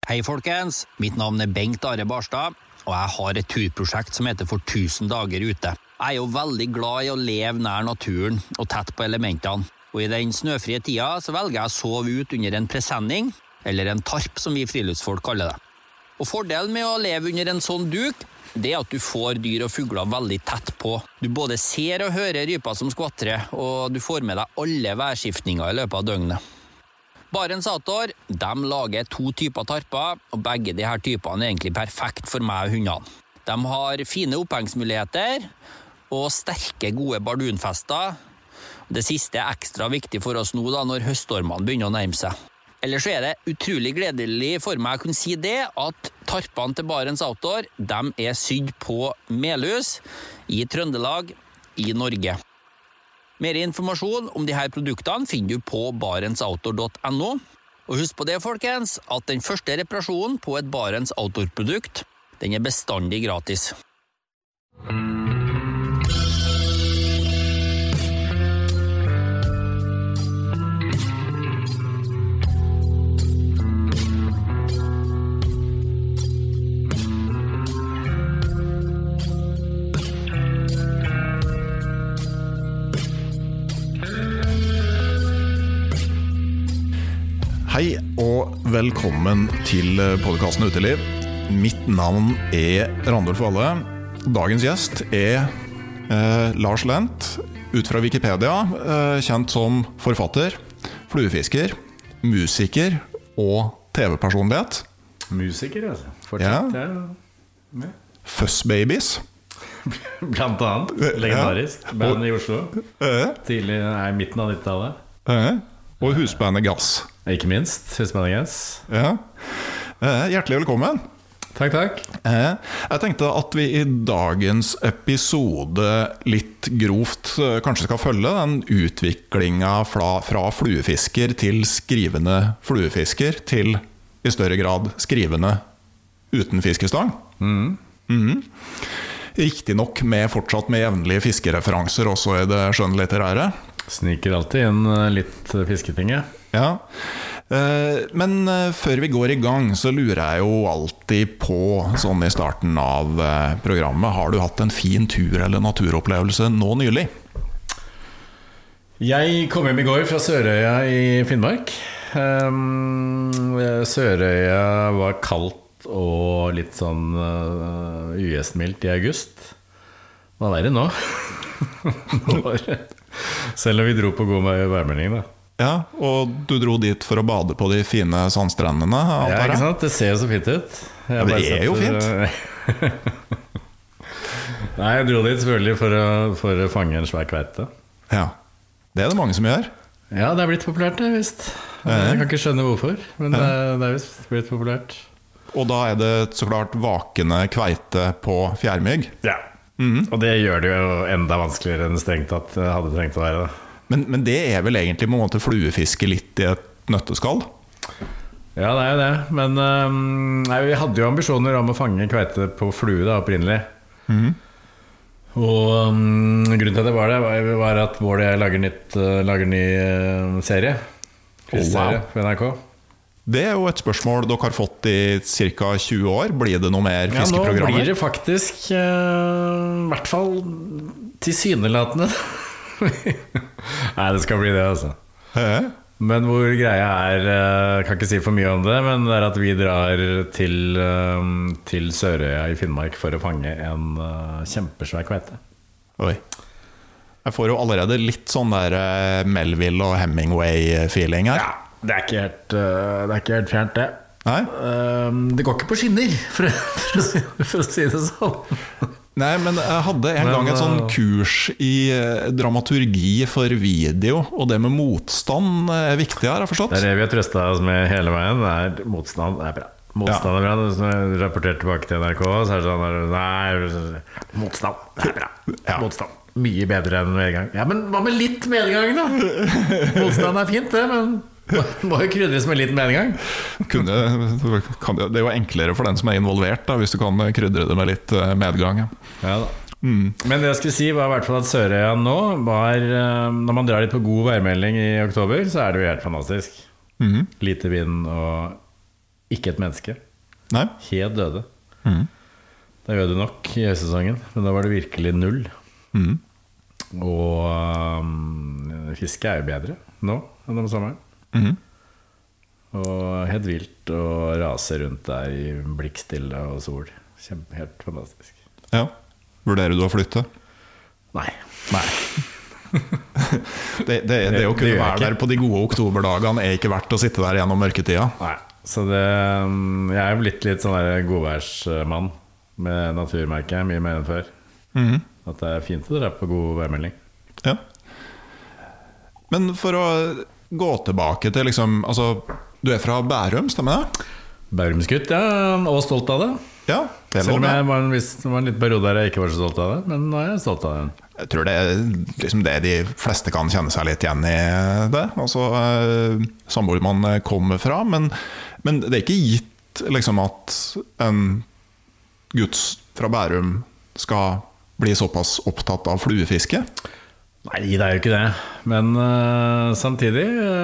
Hei folkens, mitt navn Bengt Are Barstad, og jeg har et turprosjekt som heter For 1000 dager ute. Jeg jo veldig glad I å leve nær naturen og tett på elementene, og I den snøfrie tida så velger jeg å sove ut under en presenning, eller en tarp som vi friluftsfolk kaller det. Og fordelen med å leve under en sånn duk, det at du får dyr og fugler veldig tett på. Du både ser og hører ryper som skvatrer, og du får med deg alle værskiftninger I løpet av døgnet. Barents Outdoor, de lager 2 typer tarper, og begge de her typene egentlig perfekt for meg og hundene. De har fine opphengsmuligheter, og sterke, gode bardunfester. Det siste ekstra viktig for oss nå da, når høststormene begynner å nærme seg. Ellers så det utrolig gledelig for meg å kunne si det, at tarpene til Barents Outdoor, de sydd på Melhus, I Trøndelag, I Norge. Mer informasjon om de her produktene finner du på barentsoutdoor.no. Og husk på det, folkens, at den første reparasjonen på et Barents Outdoor-produkt, den bestandig gratis. Hei og velkommen til podcasten Uteliv. Mitt navn Randulf Valle. Dagens gjest Lars Lent, ut fra Wikipedia, kjent som forfatter, fluefisker, musiker og TV-personlighet. Musiker, altså. Fortsatt, ja. Fussbabies. Blant annet, legendarisk. Band I Oslo. Tidlig, midten av 90-tallet. Og husbandet Gass. Ikke minst, husbandet Gass. Ja. Hjertelig velkommen. Takk, takk. Jeg tenkte at vi I dagens episode litt grovt kanskje skal følge den utviklingen fra fluefisker til skrivende fluefisker til I større grad skrivende uten fiskestang. Riktig nok fortsatt med jevnlige fiskereferanser også I det skjønnlitterære. Sniker alltid inn litt fisketing, Ja. Men før vi går I gang så lurer jeg jo alltid på, sånn I starten av programmet, har du hatt en fin tur eller naturopplevelse nå nylig? Jeg kom hjem I går fra Sørøya I Finnmark. Sørøya var kaldt og litt sånn ugjestmildt I august. Hva det nå? Selv om vi dro på god værmelding da. Ja, og du dro dit for å bade på de fine sandstrendene. Ja, ikke sant? Det ser jo så fint ut. Ja, det jo fint. Nei, jeg dro dit selvfølgelig for å fange en svær kveite. Ja, det det mange som gjør. Ja, det blitt populært det, visst. Jeg kan ikke skjønne hvorfor, men det visst blitt populært. Og da det så klart vakende kveite på fjærmygg. Ja. Og det gjør det jo enda vanskeligere enn strengt at det hadde trengt å være det. Men det vel egentlig på en måte fluefiske litt I et nøtteskall? Ja, det jo det. Men vi hadde jo ambisjoner om å fange kveite på flue da, opprinnelig. Og grunnen til at det var at Bård og jeg lager ny serie. Fiskserie på NRK. Det jo et spørsmål dere har fått I ca. 20 år. Blir det noe mer fiskeprogrammer? Ja, nå blir det faktisk I hvert fall tilsynelatende. Nei, det skal bli det altså. Men hvor greia kan ikke si for mye om det, men det at vi drar til Sørøya I Finnmark for å fange en kjempesvær kveite. Oi. Jeg får jo allerede litt sånn der Melville og Hemingway-feeling her. Ja. Det ikke helt fjernt det. Nei? Det går ikke på skinner, for å si det sånn. Nei, men jeg hadde en gang et sånn kurs I dramaturgi for video, og det med motstand viktig her, har jeg forstått. Det vi har trøstet oss med hele veien, motstand bra. Motstand bra, hvis du rapporterer tilbake til NRK, så det sånn, nei, motstand, det bra. Ja. Motstand, mye bedre enn medgang. Ja, men hva med litt medgang da? Motstand fint det, men må jo krydres med litt medgang. Det jo enklere for den som involvert da, hvis du kan krydre det med litt medgang. Ja da. Men det jeg skulle si var I hvert fall at Sørøya nå når man drar litt på god værmelding I oktober, så det jo helt fantastisk. Lite vind og ikke et menneske. Nei. Helt døde. Da gjør det nok i høysesongen, men da var det virkelig null. Og fiske er jo bedre nå enn om sommeren. Og helt vilt å rase rundt der i blikkstille og sol. Helt fantastisk. Ja. Vurderer du å flytte? Nei. Det å kunne være der på de gode oktoberdagene er ikke verdt å sitte der gjennom mørketida. Nei. Så jeg er blitt litt sånn der godværsmann med naturmerket, mye mer enn før. At det er fint å dra på god værmelding. Ja. Men for å gå tilbake til liksom, altså, du er fra Bærum, stemmer det? Bærumsgutt, ja, og stolt av det. Ja, det selv om jeg var en liten periode der jeg ikke var så stolt av det, men nå er jeg stolt av det. Jeg tror det er liksom det de fleste kan kjenne seg litt igjen i det, altså samme hvor man kommer fra, men det er ikke gitt liksom at en gutt fra Bærum skal bli såpass opptatt av fluefiske. Nei, det er jo ikke det, men samtidig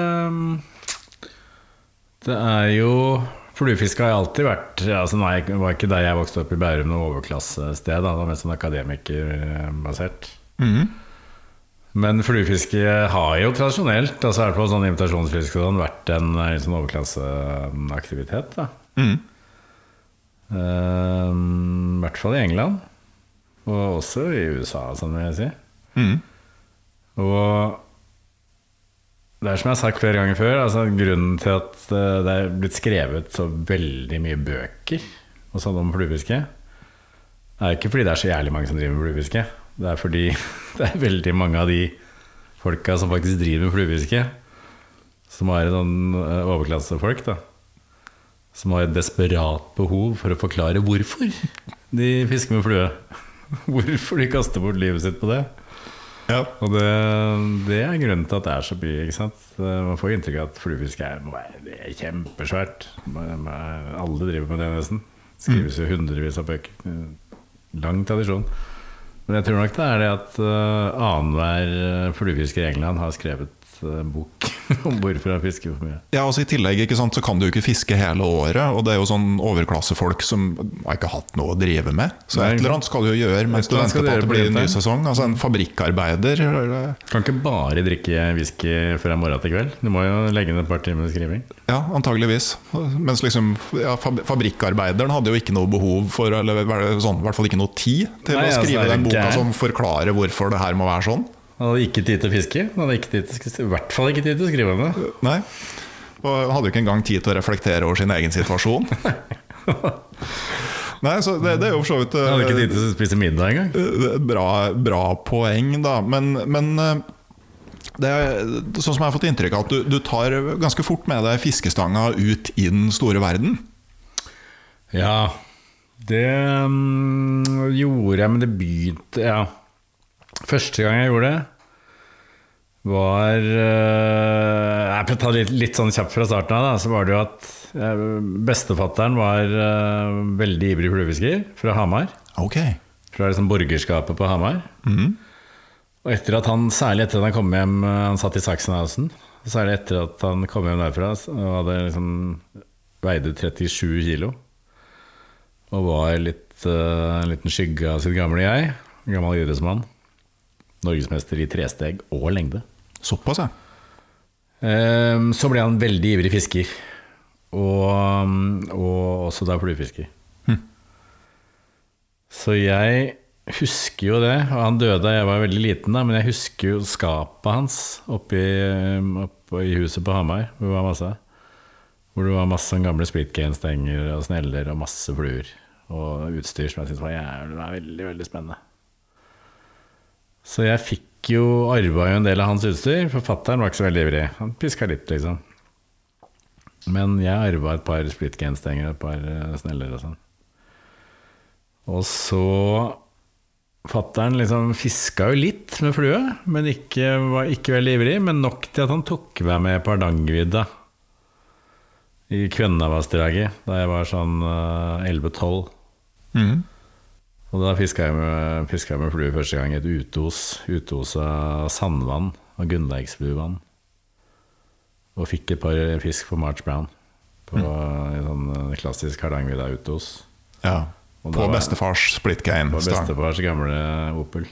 det er jo fluefiske har alltid vært, altså nei, det var ikke der jeg vokste opp i Bærum noe overklassested, det var mest sånn akademikerbasert. Men fluefiske har jo tradisjonelt, altså i hvert fall sånn invitasjonsfiske, vært en sånn overklasseaktivitet da. I hvert fall i England, og også i USA, sånn vil jeg si. Og det er som jeg har sagt flere ganger før, altså grunnen til at det er blitt skrevet så veldig mye bøker og sånn om fluefiske, er ikke fordi det er så jævlig mange som driver med fluefiske. Det er fordi det er veldig mange av de folka som faktisk driver med fluefiske, som har en sånn overklassefolk da, som har et desperat behov for å forklare hvorfor de fisker med flue. Hvorfor de kaster bort livet sitt på det. Ja. Og det er grunnen til at det er så mye, ikke sant? Man får inntrykk av at fluefiske det er kjempesvært. Alle driver med det nesten. Skrives jo hundrevis av bøker. Lang tradisjon. Men jeg tror nok det er det at annenhver fluefisker i England har skrevet bok om hvorfor han fisker for mye. Ja, altså i tillegg, ikke sant, så kan du ikke fiske hele året, og det er jo sånn overklassefolk som har ikke hatt noe å drive med. Så et eller annet skal du jo gjøre mens du venter på at det blir en ny sesong. Altså en fabrikkarbeider. Kan ikke bare drikke whisky fra morgen til kveld. Du må jo legge inn et par timer skriving. Ja, antageligvis. Mens liksom, ja, fabrikkarbeideren hadde jo ikke noe behov for, eller sånn, i hvert fall ikke noe tid til å skrive den boka som forklarer hvorfor det her må være sånn. Han hadde ikke tid til å fiske. Han hadde ikke tid til, i hvert fall ikke tid til å skrive om det. Nei, og han hadde jo ikke engang tid til å reflektere over sin egen situasjon. Nei, så det er jo for så vidt han hadde ikke tid til å spise middag engang. Bra poeng da. Men det er sånn som jeg har fått inntrykk av at du tar ganske fort med deg fiskestanga ut i den store verden. Ja, det gjorde jeg, men det begynte, ja. Første gang jeg gjorde det var jeg får ta litt sånn kjapt fra starten av da, så var det jo at bestefatteren var veldig ivrig fluefisker fra Hamar. Okay. Fra liksom borgerskapet på Hamar. Og særlig etter at han kom hjem, han satt i Sachsenhausen, særlig etter at han kom hjem derfra og hadde liksom veide 37 kilo og var en liten skygge av sitt gamle jeg, gammel idrettsmann. Norgesmester i tresteg og lengde. Såpass, ja. Så ble han veldig ivrig fisker. Og også da fluefisker. Så jeg husker jo det. Og han døde, jeg var veldig liten da, men jeg husker jo skapet hans oppe i huset på Hamar, hvor det var masse gamle splitgain-stenger og sneller og masse fluer og utstyr som jeg synes var veldig, veldig spennende. Så jeg fikk jo arvet jo en del av hans utstyr. Forfatteren var ikke så veldig ivrig. Han pisket litt liksom. Men jeg arvet et par splitgain-stenger, et par sneller og sånn. Og så fatteren liksom fisket jo litt med flue, men var ikke veldig ivrig, men nok til at han tok meg med på Hardangervidda i Kvennavassdraget, da jeg var sånn 11-12. Og da fisket jeg med flue første gang i et uteos av sandvann og Gunnleiksbuvann. Og fikk et par fisk på March Brown. på i sånn klassisk Hardangervidda Utos. Ja, på bestefars split cane. På bestefars gamle Opel.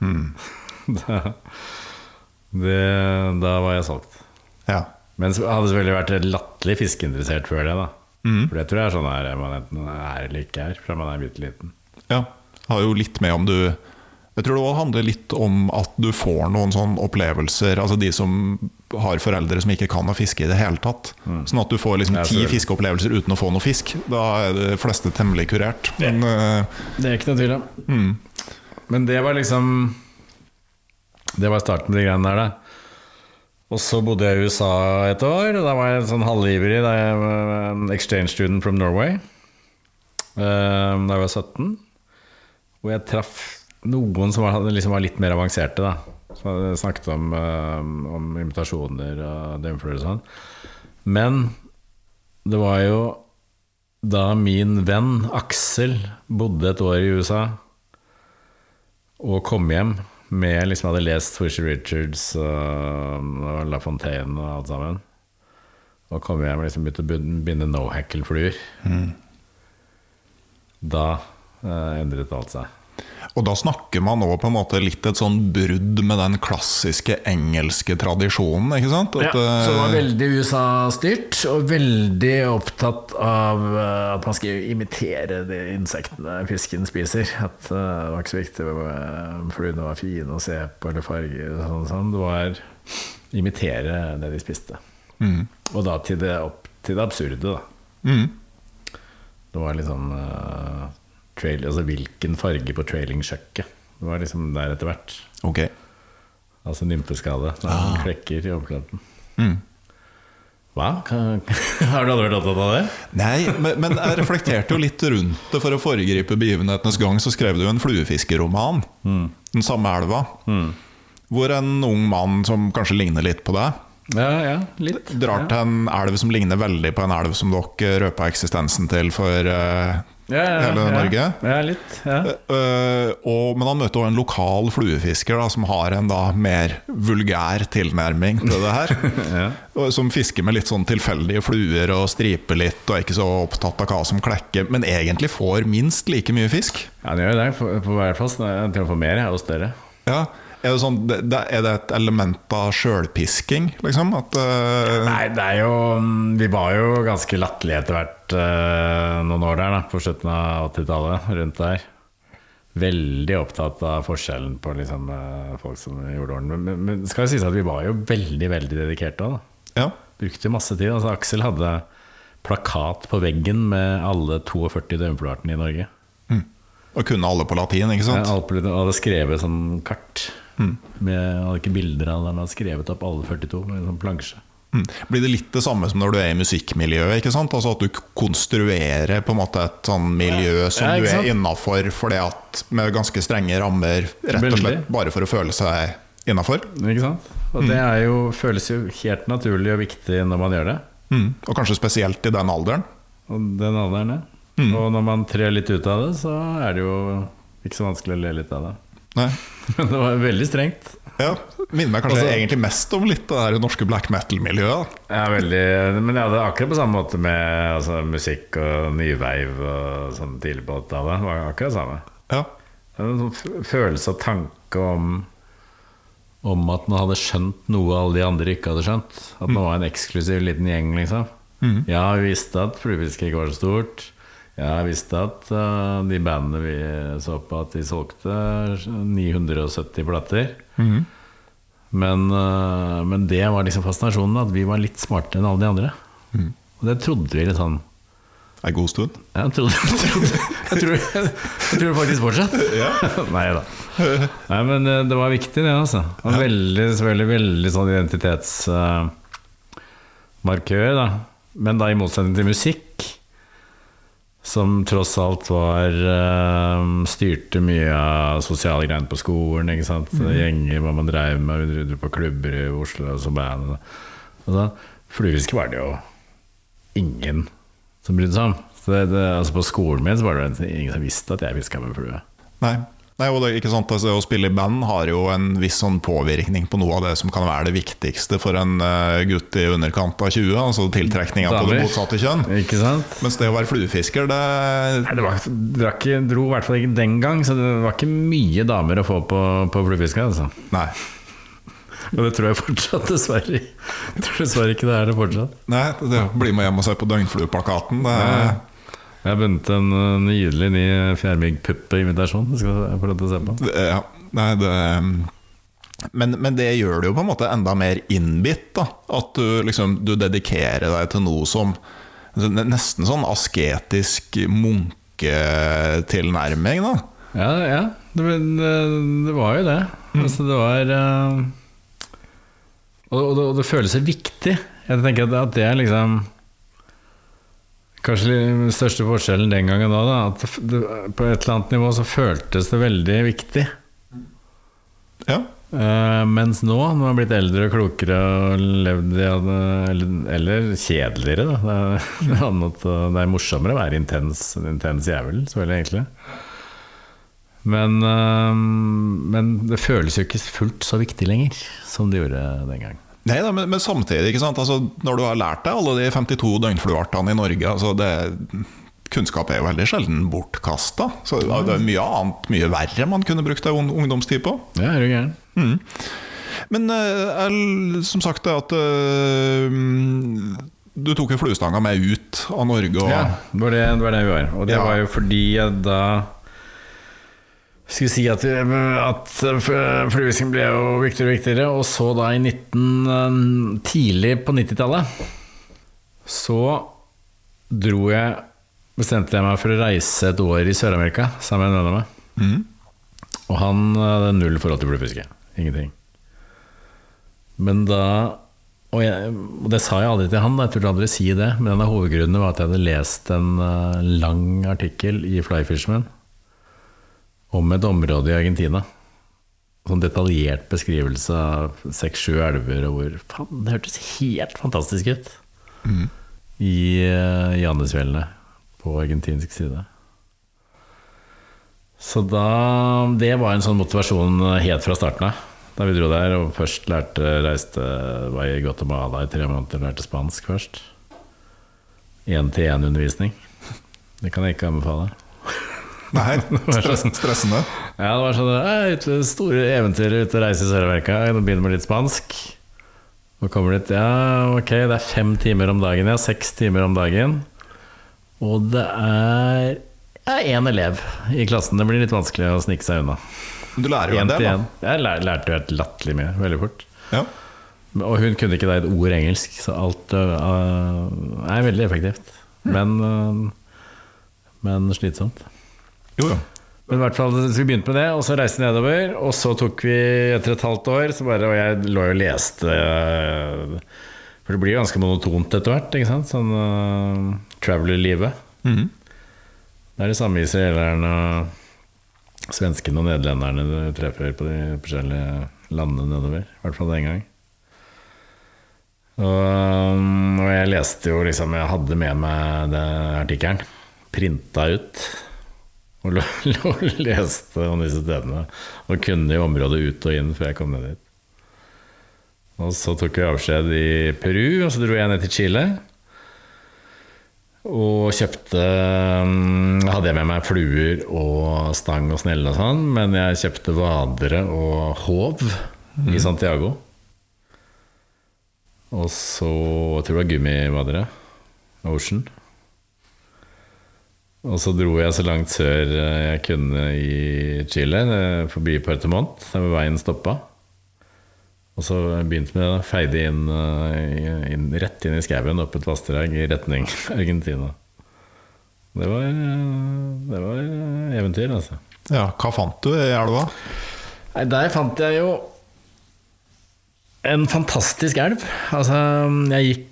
Da var jeg solgt. Ja. Men jeg hadde selvfølgelig vært latterlig fiskeinteressert før det da. For det tror jeg sånn her man enten eller ikke fra man bitte liten. Ja, det har jo litt med om du jeg tror det også handler litt om at du får noen sånne opplevelser, altså de som har foreldre som ikke kan å fiske i det hele tatt. Sånn at du får liksom 10 fiskeopplevelser uten å få noe fisk. Da de fleste temmelig kurert. Men, det ikke noe tvil om. Men det var liksom det var starten med de greiene der da. Og så bodde jeg i USA et år, og da var jeg sånn halvivrig da jeg var en exchange student from Norway. Da jeg var 17. Og jeg traff noen som liksom var litt mer avanserte da. Som hadde snakket om invitasjoner og dømfløyer og sånn. Men det var jo da min venn Aksel bodde et år i USA og kom hjem med liksom hadde lest Fisher Richards og La Fontaine og alt sammen. Og kom hjem og liksom begynte å binde no-hackle-fluer. Da endret alt seg. Og da snakker man også på en måte litt et sånn brudd med den klassiske engelske tradisjonen, ikke sant? At, så det var veldig USA-styrt, og veldig opptatt av at man skal imitere de insektene fisken spiser. At det var ikke så viktig om fluene var fine å se på, eller farger og sånn. Det var imitere det de spiste. Og da til det absurde da. Det var litt sånn altså hvilken farge på trailing-sjøkket. Det var liksom der etter hvert. Ok. Altså nymfeskade. Klekker i overflaten. Hva? Har du aldri vært opptatt av det? Nei, men jeg reflekterte jo litt rundt det. For å foregripe begivenhetenes gang så skrev du en fluefiskeroman, Den samme elva, hvor en ung mann som kanskje ligner litt på deg, litt. Drar til en elv som ligner veldig på en elv som dere røper eksistensen til for hele Norge. Litt. Men han møter også en lokal fluefisker da, som har en da mer vulgær tilnærming til det her. Som fisker med litt sånn tilfeldige fluer og striper litt, og er ikke så opptatt av hva som klekker, men egentlig får minst like mye fisk. Ja, det gjør det. På hver plass. Til å få mer og større. Ja. Er det, sånn, er det et element av selvpisking, liksom? At, Nei, det er jo vi var jo ganske latterlige etter hvert noen år der da, på slutten av 80-tallet, rundt der. Veldig opptatt av forskjellen på liksom, folk som gjorde orden. Men skal det sies at vi var jo veldig, veldig dedikerte da. Ja. Brukte masse tid. Altså, Aksel hadde plakat på veggen med alle 42 døgnfluartene i Norge. Og kunne alle på latin, ikke sant? Ja, alle hadde skrevet sånn kart. Hadde ikke bilder av det, men hadde skrevet opp alle 42 med en sånn plansje. Blir det litt det samme som når du er i musikkmiljøet, ikke sant? Altså at du konstruerer på en måte et sånn miljø som du er innenfor, fordi at med ganske strenge rammer, rett og slett bare for å føle seg innenfor. Ikke sant? Og det er jo, føles jo helt naturlig og viktig når man gjør det. Og kanskje spesielt i den alderen. Og den alderen, Og når man trer litt ut av det, så er det jo ikke så vanskelig å le litt av det. Nei. Men det var veldig strengt. Ja, minner meg kanskje egentlig mest om litt det der norske black metal-miljøet. Ja, veldig. Men ja, det er akkurat på samme måte med altså, musikk og nyveiv og sånn tidlig på 80-tallet. Det var akkurat det samme. Ja. Det var en sånn følelse og tanke om at man hadde skjønt noe alle de andre ikke hadde skjønt. At man var en eksklusiv liten gjeng, liksom. Ja, vi visste at fluefiske ikke var så stort. Ja, jeg visste at de bandene vi så på, at de solgte 970 plater. Men det var liksom fascinasjonen, at vi var litt smartere enn alle de andre. Og det trodde vi litt sånn. En god stund. Jeg tror det faktisk fortsatt. Neida. Nei, men det var viktig det, altså. Det var selvfølgelig veldig sånn identitetsmarkør da. Men da i motsetning til musikk, som tross alt var styrte mye av sosiale greiene på skolen, ikke sant? Gjenger, hva man drev med på klubber i Oslo og så band. Og da, fluefiske var det jo ingen som brydde seg om. Så altså på skolen min så var det ingen som visste at jeg fisket med flue. Nei. Nei, og det, ikke sant, altså, å spille i band har jo en viss sånn påvirkning på noe av det som kan være det viktigste for en gutt i underkant av 20, altså tiltrekningen på det motsatte kjønn. Ikke sant? Mens det å være fluefisker, det... Nei, dro i hvert fall ikke den gang, så det var ikke mye damer å få på fluefiske, altså. Nei. Og det tror jeg fortsatt, dessverre. Jeg tror dessverre ikke det fortsatt. Nei, det blir med hjem og se på døgnflueplakaten, det Jeg har bundet en nydelig ny fjærmyggpuppe-invitasjon. Det skal jeg få lov til å se på. Ja, nei, men det gjør det jo på en måte enda mer innbitt, da. At du dedikerer deg til noe som nesten sånn asketisk munketilnærming, da. Ja, det var jo det. Altså, det var og det føles så viktig. Jeg tenker at det liksom kanskje den største forskjellen den gangen da, at det, på et eller annet nivå så føltes det veldig viktig. Ja. Mens nå, når man har blitt eldre og klokere og levd eller kjedeligere da. Det er morsommere å være intens jævel, selvfølgelig egentlig. Men det føles jo ikke fullt så viktig lenger som det gjorde den gang. Nei da, men samtidig, ikke sant? Altså, når du har lært deg alle de 52 døgnfluartene i Norge, altså kunnskap jo veldig sjelden bortkastet. Så det er mye annet, mye verre man kunne brukt ungdomstid på. Ja, det gærent. Men som sagt at du tok jo fluestanga med ut av Norge. Og... Ja, det var det vi var. Og det var jo fordi jeg da skulle si at fluefisking ble jo viktigere og viktigere, og så da tidlig på 90-tallet så bestemte jeg meg for å reise et år i Sør-Amerika sammen med en venn av meg. Og han hadde null forhold til fluefiske, ingenting. Men da, og det sa jeg aldri til han, jeg turte aldri si det, men en av hovedgrunnene var at jeg hadde lest en lang artikkel i Fly Fisherman om et område i Argentina. Sånn detaljert beskrivelse av 6-7 elver, og det hørtes helt fantastisk ut. I Jannesfjellene på argentinsk side. Så det var en sånn motivasjon helt fra starten av. Da vi dro der og først var i Guatemala i 3 måneder, lærte spansk først. 1-til-1 undervisning. Det kan jeg ikke anbefale. Nei, stressende. Ja, det var sånn store eventyr ute å reise i Sør-Amerika. Jeg begynner med litt spansk. Og kommer dit, ja, ok, det 5 timer om dagen, 6 timer om dagen. Og det 1 elev i klassen. Det blir litt vanskelig å snike seg unna. Du lærer jo en del, da. Jeg lærte jo helt latterlig mye, veldig fort. Ja. Og hun kunne ikke da et ord engelsk, så alt veldig effektivt. Men slitsomt. Jo. Men i hvert fall, så vi begynte med det, og så reiste vi nedover, og så tok vi etter et halvt år, og jeg lå jo og leste, for det blir ganske monotont etter hvert, ikke sant? Sånn traveler-livet. Det det samme israelerne, svenskene og nederlenderne du treffer på de forskjellige landene nedover, i hvert fall den gang. Og jeg leste jo liksom, jeg hadde med meg den artikkelen, printet ut, og leste om disse stedene og kunne i området ut og inn før jeg kom ned dit. Og så tok jeg avskjed i Peru, og så dro jeg ned til Chile og hadde jeg med meg fluer og stang og snelle og sånn, men jeg kjøpte vadere og håv i Santiago. Og så, jeg tror det var gummivadere, Ocean. Og så dro jeg så langt sør jeg kunne i Chile, forbi Puerto Montt, der veien stoppet. Og så begynte vi å feide rett inn i skauen, opp et vassdrag i retning Argentina. Det var eventyr, altså. Ja, hva fant du i elva? Nei, der fant jeg jo en fantastisk elv. Altså, jeg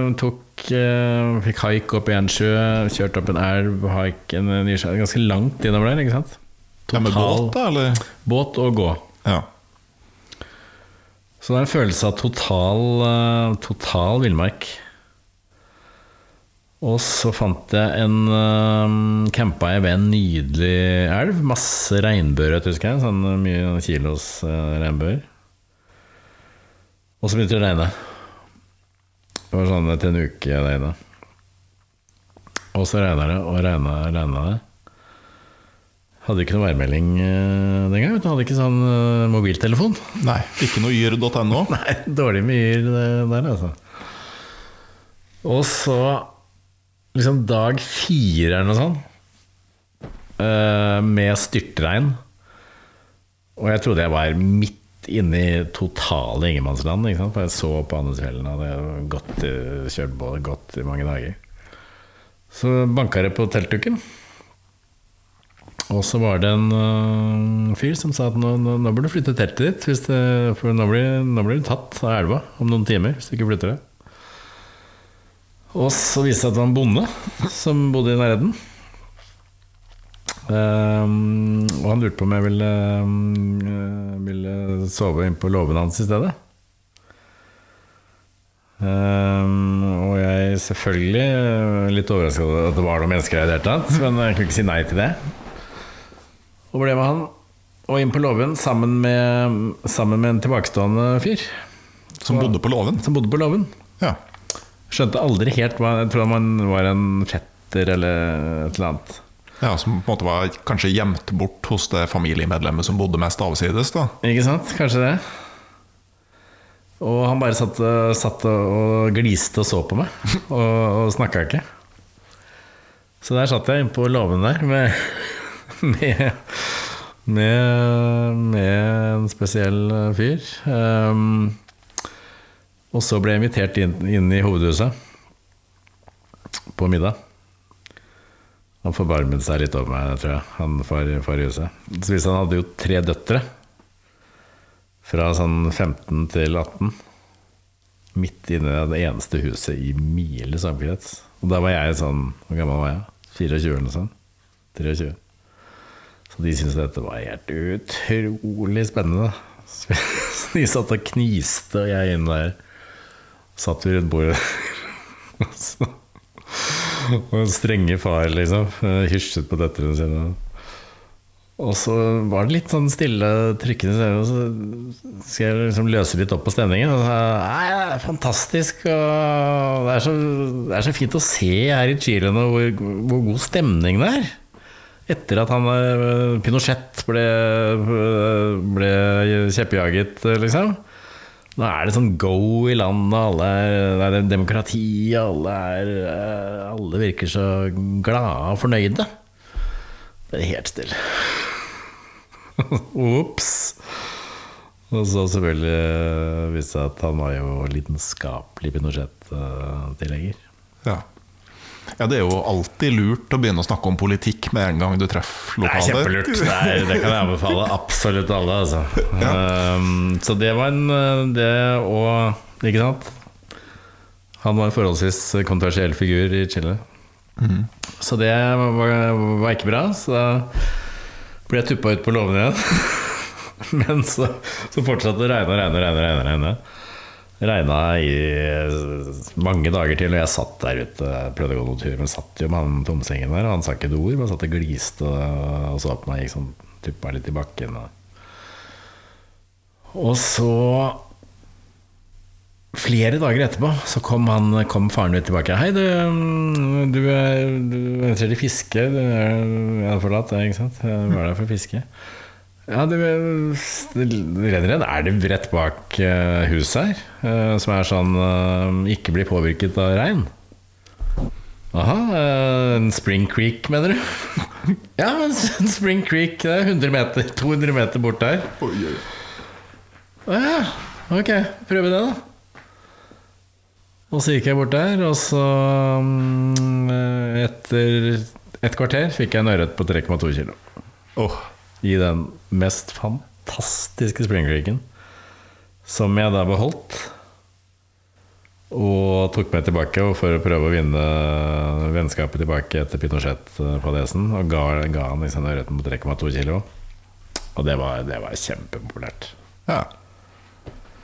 fikk haik opp i en sjø, kjørte opp en elv, haik ganske langt innover der, ikke sant? Ja, med båt da, eller? Båt og gå. Ja. Så det en følelse av total villmark. Og så fant jeg campa jeg ved en nydelig elv. Masse regnbøer, husker jeg. Sånn mye kilos regnbøer. Og så begynte det å regne. Det var sånn til en uke der inne. Og så regnet det, og regnet det. Hadde ikke noe værmelding den gang. Hadde ikke sånn mobiltelefon. Nei, ikke noe yr.no. Nei, dårlig med yr der, altså. Og så liksom dag 4 eller noe sånt, med styrtregn. Og jeg trodde jeg var midt inne i totale ingenmannsland, ikke sant? For jeg så på Andesfjellene, hadde kjørt både godt i mange dager. Så banket det på teltdukken. Og så var det en fyr som sa at nå burde du flytte teltet ditt, for nå blir du tatt av elva om noen timer, hvis du ikke flytter det. Og så viste det at det var en bonde som bodde i nærheten. Og han lurte på om jeg ville sove inn på låven hans i stedet. Og jeg selvfølgelig litt overrasket over at det var noen mennesker i det hele tatt, men jeg kunne ikke si nei til det. Og ble med han og inn på låven sammen med en tilbakestående fyr. Som bodde på låven? Som bodde på låven. Ja. Skjønte aldri helt hva. Jeg tror man var en fetter eller et eller annet. Ja, som på en måte var kanskje gjemt bort hos det familiemedlemmet som bodde mest avsides da. Ikke sant? Kanskje det. Og han bare satt og gliste og så på meg og snakket ikke. Så der satt jeg inne på låven der med en spesiell fyr. Og så ble jeg invitert inn i hovedhuset på middag. Han forbarmet seg litt over meg, tror jeg, han far i huset. Så visste han hadde jo 3 døtre fra sånn 15 til 18, midt inne i det eneste huset i miles omkrets. Og da var jeg sånn, hvor gammel var jeg? 24 eller noe sånt, 23. Så de syntes dette var helt utrolig spennende. Så de satt og kniste, og jeg inne der satt vi rundt bordet. Og en strenge far liksom hysjet på døtrene sine. Og så var det litt sånn stille trykkende, og så skal jeg liksom løse litt opp på stemningen. Og så, nei, det er fantastisk, og det er så fint å se her i Chile nå hvor god stemning det er. Etter at Pinochet ble kjeppjaget, liksom. Nå er det sånn go i landet, det er demokrati, alle virker så glade og fornøyde. Det er helt stille. Ups. Og så selvfølgelig viste det at han var jo lidenskapelig Pinochet-tillegger. Ja. Ja, det er jo alltid lurt å begynne å snakke om politikk med en gang du treffer lokaler. Det er kjempelurt, det kan jeg anbefale absolutt alle, altså. Ja. Så det var det, og ikke sant? Han var en forholdsvis kontroversiell figur i Chile. Så det var ikke bra, så da ble jeg tuppet ut på låven igjen. Men så fortsatte det å regne. Regnet i mange dager til, og jeg satt der ute, prøvde å gå noen tur, men satt jo med han tomsengen der, og han sa ikke et ord, bare satt og gliste og så på meg, gikk sånn, tuppet litt i bakken. Og så flere dager etterpå så kom faren ut tilbake. Hei, du er til fiske, jeg hadde forlatt det, ikke sant? Jeg var der for å fiske. Ja, er det rett bak huset her, som er sånn, ikke blir påvirket av regn. Aha, en Spring Creek, mener du? Ja, men en Spring Creek, det er 200 meter bort der. Ja, ok, prøver det da. Og så gikk jeg bort der, og så etter et kvarter fikk jeg en ørret på 3,2 kilo. I den mest fantastiske Spring Creeken, som jeg da beholdt og tok meg tilbake for å prøve å vinne vennskapet tilbake etter Pinochet-padesen, og ga han liksom ørreten på 3,2 kilo, og det var kjempepopulært. Ja.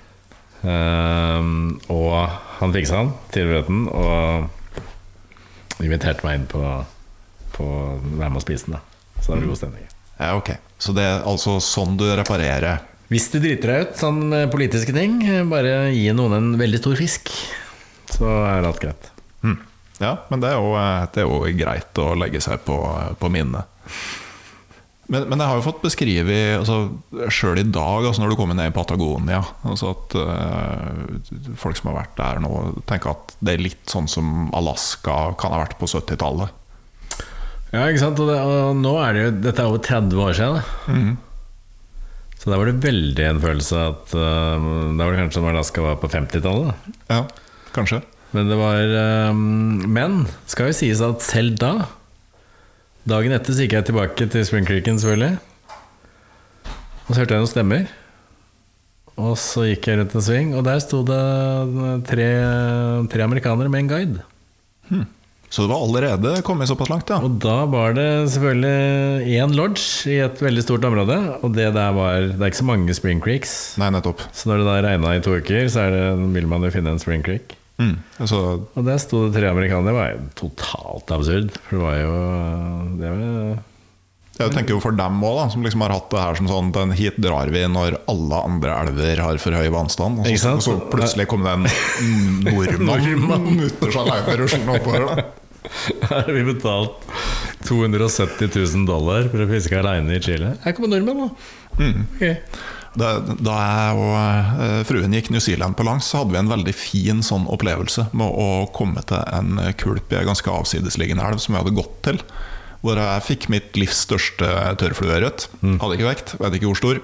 Og han fikset han til ørreten, og inviterte meg inn på være med å spise den da. Så det var god stemning. Ja, ok. Så det altså sånn du reparerer? Hvis du driter deg ut sånn politiske ting, bare gi noen en veldig stor fisk, så alt greit. Ja, men det er jo greit å legge seg på minnet. Men jeg har jo fått beskrivet altså, selv i dag, altså når du kommer ned i Patagonia, altså at folk som har vært der nå tenker at det er litt sånn som Alaska kan ha vært på 70-tallet. Ja, ikke sant? Og nå dette er over 30 år siden. Så da var det veldig en følelse at da var det kanskje som Alaska var på 50-tallet. Ja, kanskje. Men det var men skal jo sies at selv da dagen etter så gikk jeg tilbake til Spring Creeken selvfølgelig. Og så hørte jeg noen stemmer. Og så gikk jeg rundt en sving, og der stod det tre amerikanere med en guide. Så det var allerede kommet såpass langt, ja. Og da var det selvfølgelig en lodge i et veldig stort område. Og det er ikke så mange Spring Creeks. Nei, nettopp. Så når det da regnet i 2 uker, så vil man jo finne en Spring Creek. Og der stod det 3 amerikanere. Det var totalt absurd. For det var jo jeg tenker jo for dem også da, som liksom har hatt det her som sånn den hit drar vi når alle andre elver har for høy vannstand, og så plutselig kom det en nordmann mutter seg leifer og skjønner oppover da. Her har vi betalt $270 000 for å fiske alene i Chile. Her kommer nordmenn da. Okay. Da jeg og fruen gikk New Zealand på langs, så hadde vi en veldig fin sånn opplevelse med å komme til en kulp i en ganske avsidesliggende elv som vi hadde gått til, hvor jeg fikk mitt livs største tørrflueørret. Hadde ikke vekt, vet ikke hvor stor.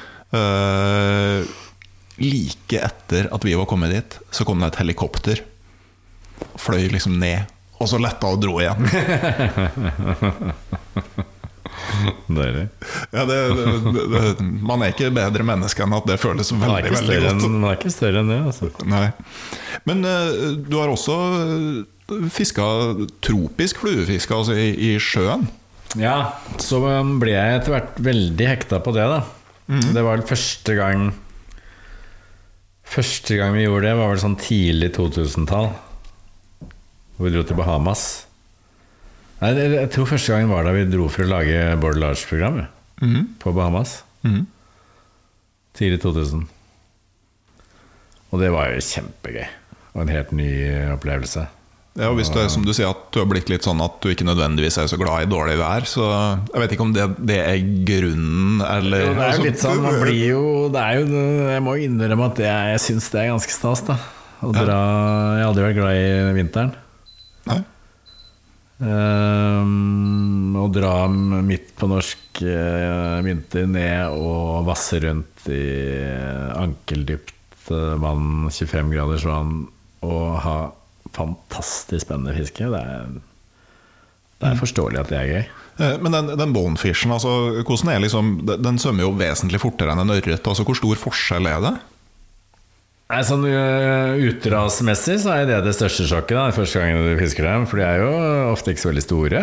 Like etter at vi var kommet dit, så kom det et helikopter, fløy liksom ned, og så letta og dro igjen. Deilig. Ja, man er ikke bedre menneske enn at det føles veldig, veldig godt. Man er ikke større enn det, altså. Nei. Men du har også fisket tropisk fluefiske, altså i sjøen. Ja, så ble jeg etter hvert veldig hekta på det da. Det var første gang vi gjorde det var vel sånn tidlig 2000-tall, hvor vi dro til Bahamas. Nei, jeg tror første gangen var da vi dro for å lage Border Large-program på Bahamas. Tidlig 2000. Og det var jo kjempegøy. Og en helt ny opplevelse. Ja, og hvis det er som du sier at du har blitt litt sånn at du ikke nødvendigvis er så glad i dårlig vær, så jeg vet ikke om det er grunnen, eller... Jo, det er jo litt sånn, man blir jo, jeg må innrømme at jeg synes det er ganske stas da. Jeg har aldri vært glad i vinteren. Nei. Å dra midt på norsk vinter ned og vasse rundt i ankeldypt vann, 25 graders vann, og ha fantastisk spennende fiske. Det er forståelig at det er gøy. Men den bonefishen, altså, hvordan er liksom, den svømmer jo vesentlig fortere enn en ørret, altså hvor stor forskjell er det? Nei, sånn utrasmessig så er det største sjokket da, første gangen du fisker dem, for de er jo ofte ikke så veldig store.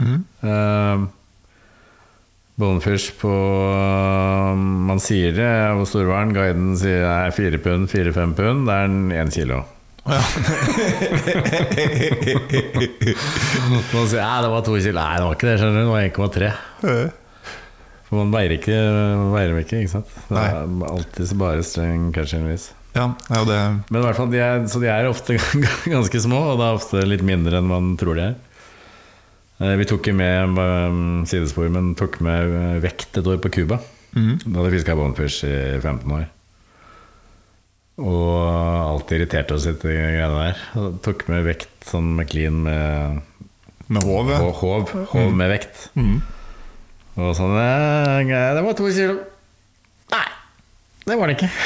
Bonefish på, man sier det, hvor stor var den? Guiden sier det er 4 pund, 4-5 pund, det er 1 kilo. Ja. Man sier, det var 2 kilo. Nei, det var ikke det, skjønner du, det var 1,3. For man veier dem ikke, ikke sant? Det er alltid bare streng catch and release. Ja, det... Men i hvert fall, de er ofte ganske små, og det er ofte litt mindre enn man tror det er. Vi tok med sidespor, men tok med vekt et år på Cuba. Da hadde vi fisket bonefish i 15 år. Og alltid irriterte oss litt i greiene der. Og tok med vekt, sånn McLean med hov, ja. Hov med vekt. Og sånn, det var 2 kilo. Nei, det var det ikke.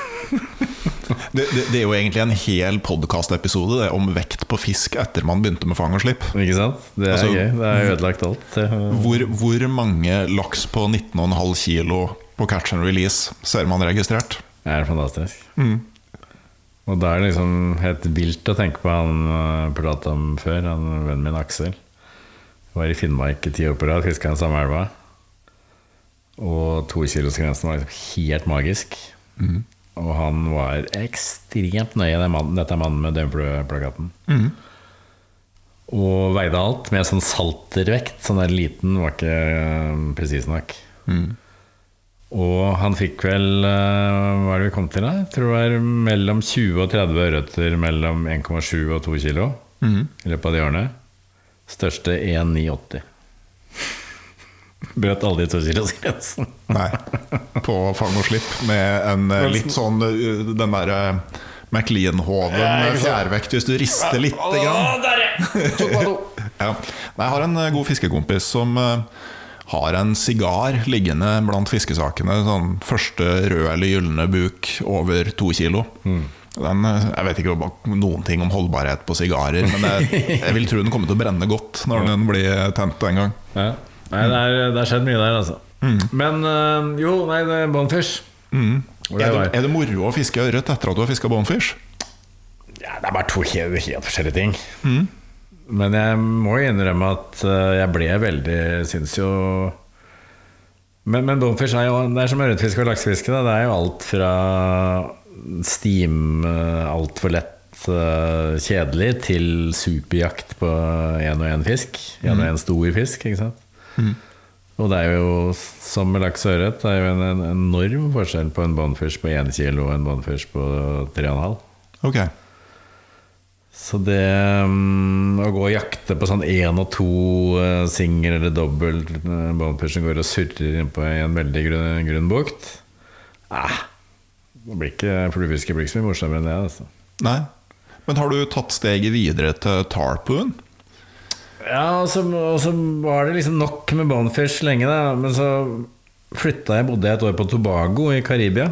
Det er jo egentlig en hel podcast-episode det, om vekt på fisk etter man begynte med fang og slipp. Ikke sant? Det er gøy, det er ødelagt alt. Hvor mange laks på 19,5 kilo på catch and release ser man registrert? Det er fantastisk. Og da er det liksom helt vilt å tenke på. Han pratet om før, vennen min Aksel var i Finnmark i 10 år på rad, fisket den samme elva, og 2 kilosgrensen var liksom helt magisk. Og han var ekstremt nøye, dette mannen med døgnflueplakaten. Og veide alt med sånn saltervekt. Sånn der liten var ikke presis nok. Og han fikk vel hva det vi kom til da? Jeg tror det var mellom 20 og 30 ørreter mellom 1,7 og 2 kilo I løpet av de årene. Største 1,980. Brøt aldri 2 kilos grensen. Nei, på fang og slipp med en litt sånn den der McLean-hoven med fjærvekt hvis du rister litt grann. Ja. Jeg har en god fiskekompis som har en sigar liggende blant fiskesakene, sånn første rød eller gyllene buk over 2 kilo. Jeg vet ikke noen ting om holdbarhet på sigarer, men jeg vil tro den kommer til å brenne godt når den blir tent en gang. Ja. Nei, det har skjedd mye der altså. Men jo, nei, det bonefish. Er det moro å fiske ørret etter at du har fisket bonefish? Ja, det bare 2 helt forskjellige ting. Men jeg må innrømme at jeg ble veldig, synes jo. Men bonefish det som ørretfiske og laksefiske da. Det jo alt fra steam, alt for lett kjedelig, til superjakt på en og en fisk. En og en stor fisk, ikke sant? Og det jo, som med laks og ørret, det jo en enorm forskjell på en bonefish på 1 kilo og en bonefish på 3,5. Ok. Så det å gå og jakte på sånn 1 og 2 single eller dobbel bonefish som går og surrer inn på en veldig grunn bukt, det blir ikke fluefiske blir ikke så mye morsommere enn det altså. Nei, men har du tatt steget videre til tarpoon? Ja, og så var det liksom nok med bonefish lenge da. Men så bodde jeg et år på Tobago I Karibia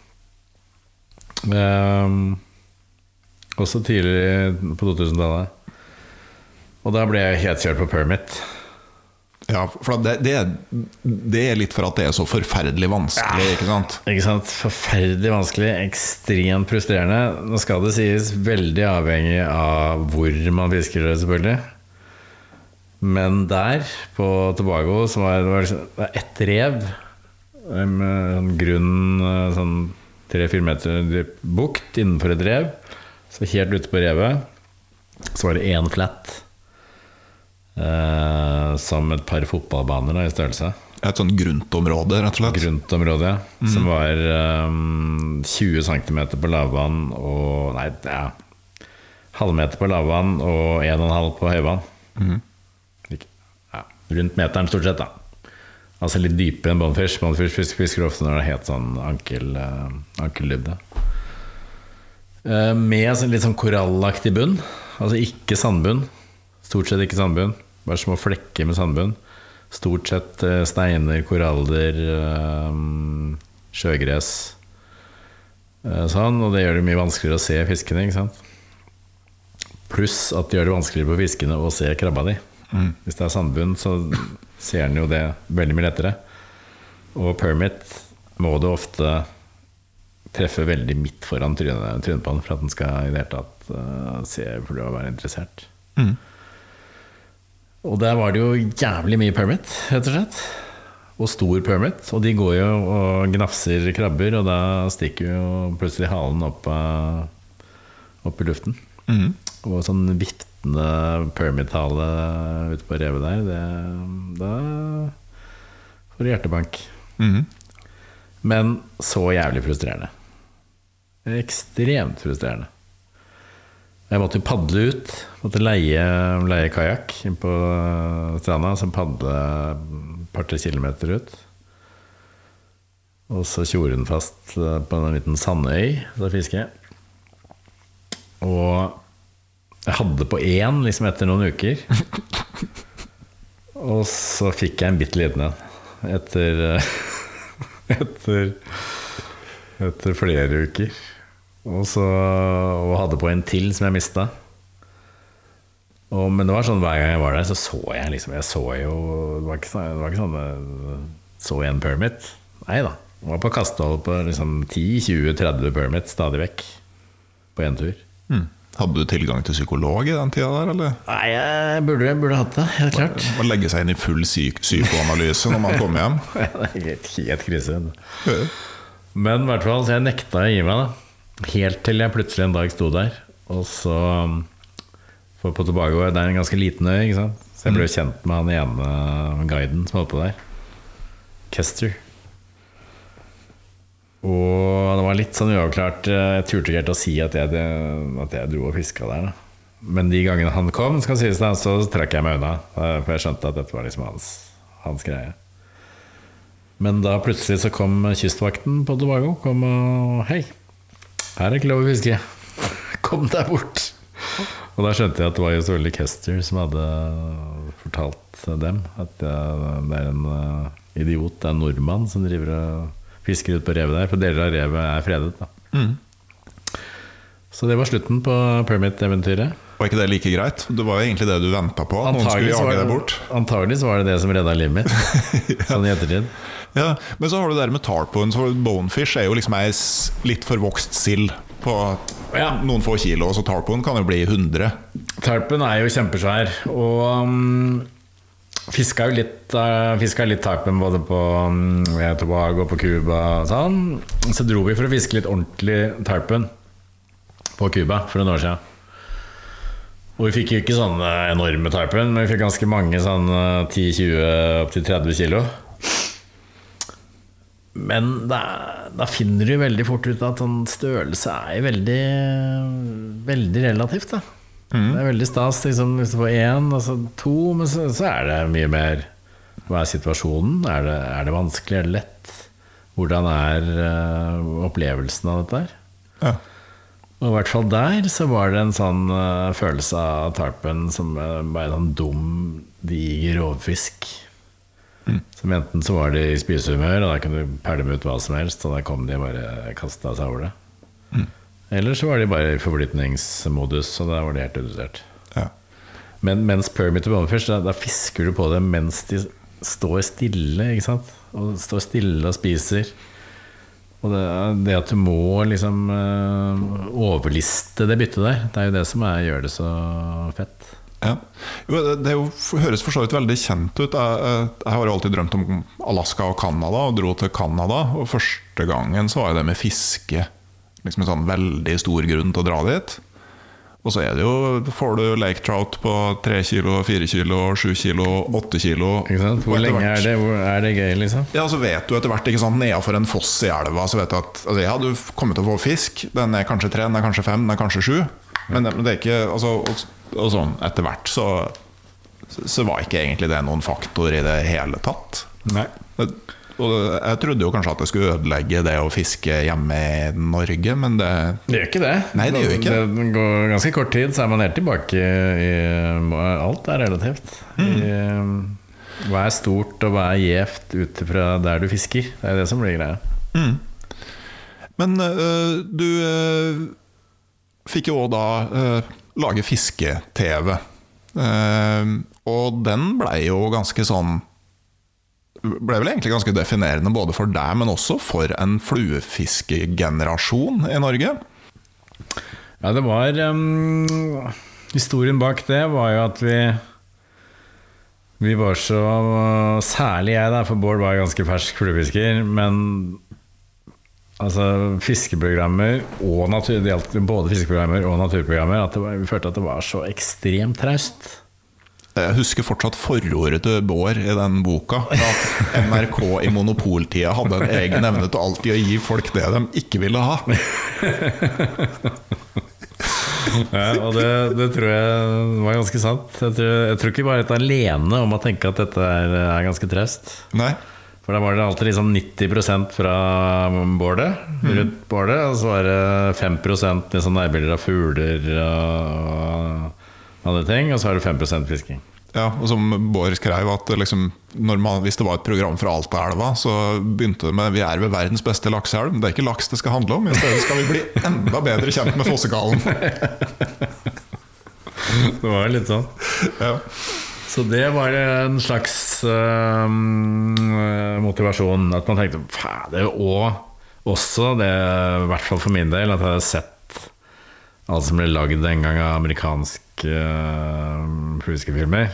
Også tidlig på 2000-tallet. Og da ble jeg helt kjørt på permit. Ja, for det litt for at det så forferdelig vanskelig, ikke sant? Ikke sant? Forferdelig vanskelig, ekstremt frustrerende. Nå skal det sies veldig avhengig av hvor man fisker det selvfølgelig. Men der på Tobago så var det ett rev med en grunn sånn 3-4 meter bukt innenfor et rev. Så helt ute på revet så var det en flat som et par fotballbaner da, I størrelse. Et sånn gruntområde, rett og slett. Gruntområde, som var 20 centimeter på lavvann og halvmeter på lavvann og 1,5 på høyvann. Rundt meteren stort sett da. Altså litt dypere enn bonefish. Bonefish fisker ofte når det helt sånn ankeldybde. Med litt sånn korallaktig bunn. Altså ikke sandbunn. Stort sett ikke sandbunn. Bare små flekker med sandbunn. Stort sett steiner, koraller, sjøgress. Sånn, og det gjør det mye vanskeligere å se fiskene, ikke sant? Pluss at det gjør det vanskeligere på fiskene å se krabba di. Hvis det sandbunn så ser den jo det veldig mye lettere. Og permit må du ofte treffe veldig midt foran trynet på den for at den skal I det hele tatt se for å være interessert. Og der var det jo jævlig mye permit, rett og slett. Og stor permit. Og de går jo og gnafser krabber, og da stikker jo plutselig halen opp I luften. Og sånn viftende permit-hale ute på revet der, da får du hjertebank. Men så jævlig frustrerende. Ekstremt frustrerende. Jeg måtte jo padle ut, måtte leie kajak inn på stranda, som padle et par-tre kilometer ut. Og så tjorde den fast på en liten sandøy, så fisker jeg. Og jeg hadde på en liksom etter noen uker. Og så fikk jeg en bitte liten etter flere uker. Og hadde på en til som jeg mistet. Men det var sånn hver gang jeg var der så jeg liksom, det var ikke sånn jeg så en permit. Neida, jeg var på kastehold på liksom 10, 20, 30 permit stadig vekk på en tur. Hadde du tilgang til psykolog I den tida der, eller? Nei, jeg burde hatt det, helt klart. Man legger seg inn I full psykoanalyse når man kommer hjem. Det helt krise. Men I hvert fall, så jeg nekta å gi meg da. Helt til jeg plutselig en dag stod der. Og så For på Tobago det en ganske liten øy, ikke sant? Så jeg ble kjent med han ene guiden som holdt på der, Kester. Og det var litt sånn uavklart. Jeg turte ikke helt å si at jeg dro og fisket der da. Men de gangene han kom, skal sies da, så trakk jeg meg unna, for jeg skjønte at dette var liksom hans greie. Men da plutselig så kom kystvakten på Tobago, kom og hei, her er ikke lov å fiske, kom der bort. Og da skjønte jeg at det var jo så veldig Kester som hadde fortalt dem at det en idiot, det en nordmann som driver og fisker ut på revet der, for deler av revet fredet da. Så det var slutten på Permit-eventyret. Var ikke det like greit? Det var jo egentlig det du ventet på. Noen skulle jage deg bort. Antagelig så var det det som reddet livet mitt. Sånn i ettertid. Ja, men så har du det der med tarpon. Så bonefish er jo liksom ei litt forvokst sild på noen få kilo, så tarpon kan jo bli 100. Tarpon er jo kjempesvær, og fisket litt tarpen både på Tobago og på Cuba og sånn. Så dro vi for å fiske litt ordentlig tarpen på Cuba for noen år siden. Og vi fikk jo ikke sånne enorme tarpen, men vi fikk ganske mange sånn 10-20 opp til 30 kilo. Men da finner du veldig fort ut at sånn størrelse er veldig, veldig relativt da. Det er veldig stas liksom, hvis du får 1, altså 2, men så er det mye mer. Hva er situasjonen? Er det vanskelig? Er det lett? Hvordan er opplevelsen av dette her? Ja. Og i hvert fall der så var det en sånn følelse av tarpen som bare en sånn dum, diger rovfisk. Som enten så var de i spisehumør, og da kunne du perle med ut hva som helst, og da kom de og bare kastet seg over det. Eller så var de bare i forflytningsmodus, og da var de helt redusert. Ja. Men mens Permit og bonefish, da fisker du på det mens de står stille, ikke sant? Og står stille og spiser. Og det at du må liksom overliste det byttet der, det er jo det som gjør det så fett. Ja. Jo, det høres for så vidt veldig kjent ut. Jeg har jo alltid drømt om Alaska og Kanada, og dro til Kanada, og første gangen så var det med fiske liksom en sånn veldig stor grunn til å dra dit. Og så det jo, får du lake trout på 3 kilo, 4 kilo, 7 kilo, 8 kilo. Hvor lenge er det gøy liksom? Ja, så vet du etter hvert, ikke sant, nedenfor en foss i elva, så vet du at altså, ja, du kommer til å få fisk. Den kanskje 3, den kanskje 5, den kanskje 7. Men det ikke, altså, og sånn etter hvert så var ikke egentlig det noen faktor i det hele tatt. Nei. Og jeg trodde jo kanskje at det skulle ødelegge det å fiske hjemme i Norge, men det gjør ikke det. Nei, det gjør ikke. Det går ganske kort tid, så man helt tilbake i alt relativt. Hva stort og hva gjevt ut fra der du fisker. Det er det som blir greia. Men du fikk jo også da lage fiske-TV. Og den ble jo ganske sånn, ble vel egentlig ganske definerende både for deg, men også for en fluefiskegenerasjon i Norge. Ja, det var historien bak det var jo at vi var så, særlig jeg da, for Bård var ganske fersk fluefisker, men altså fiskeprogrammer og det gjaldt både fiskeprogrammer og naturprogrammer, at vi følte at det var så ekstremt traust. Jeg husker fortsatt forordet til Bård i den boka, at NRK i monopoltida hadde en egen evne til alltid å gi folk det de ikke ville ha. Ja, og det tror jeg var ganske sant. Jeg tror ikke bare et alene om å tenke at dette er ganske trest. Nei. For da var det alltid liksom 90% fra bordet, rundt bordet, og så var det 5% liksom nærbilder av fugler og andre ting, og så var det 5% fisking. Ja, og som Bård skrev at liksom, hvis det var et program fra Altaelva, så begynte det med vi ved verdens beste lakseelv. Det ikke laks det skal handle om, i stedet skal vi bli enda bedre kjent med fossekallen. Det var litt sånn. Ja. Så det var en slags motivasjon, at man tenkte, det også det, i hvert fall for min del, at jeg hadde sett alt som ble laget den gang av amerikanske fluefiskefilmer.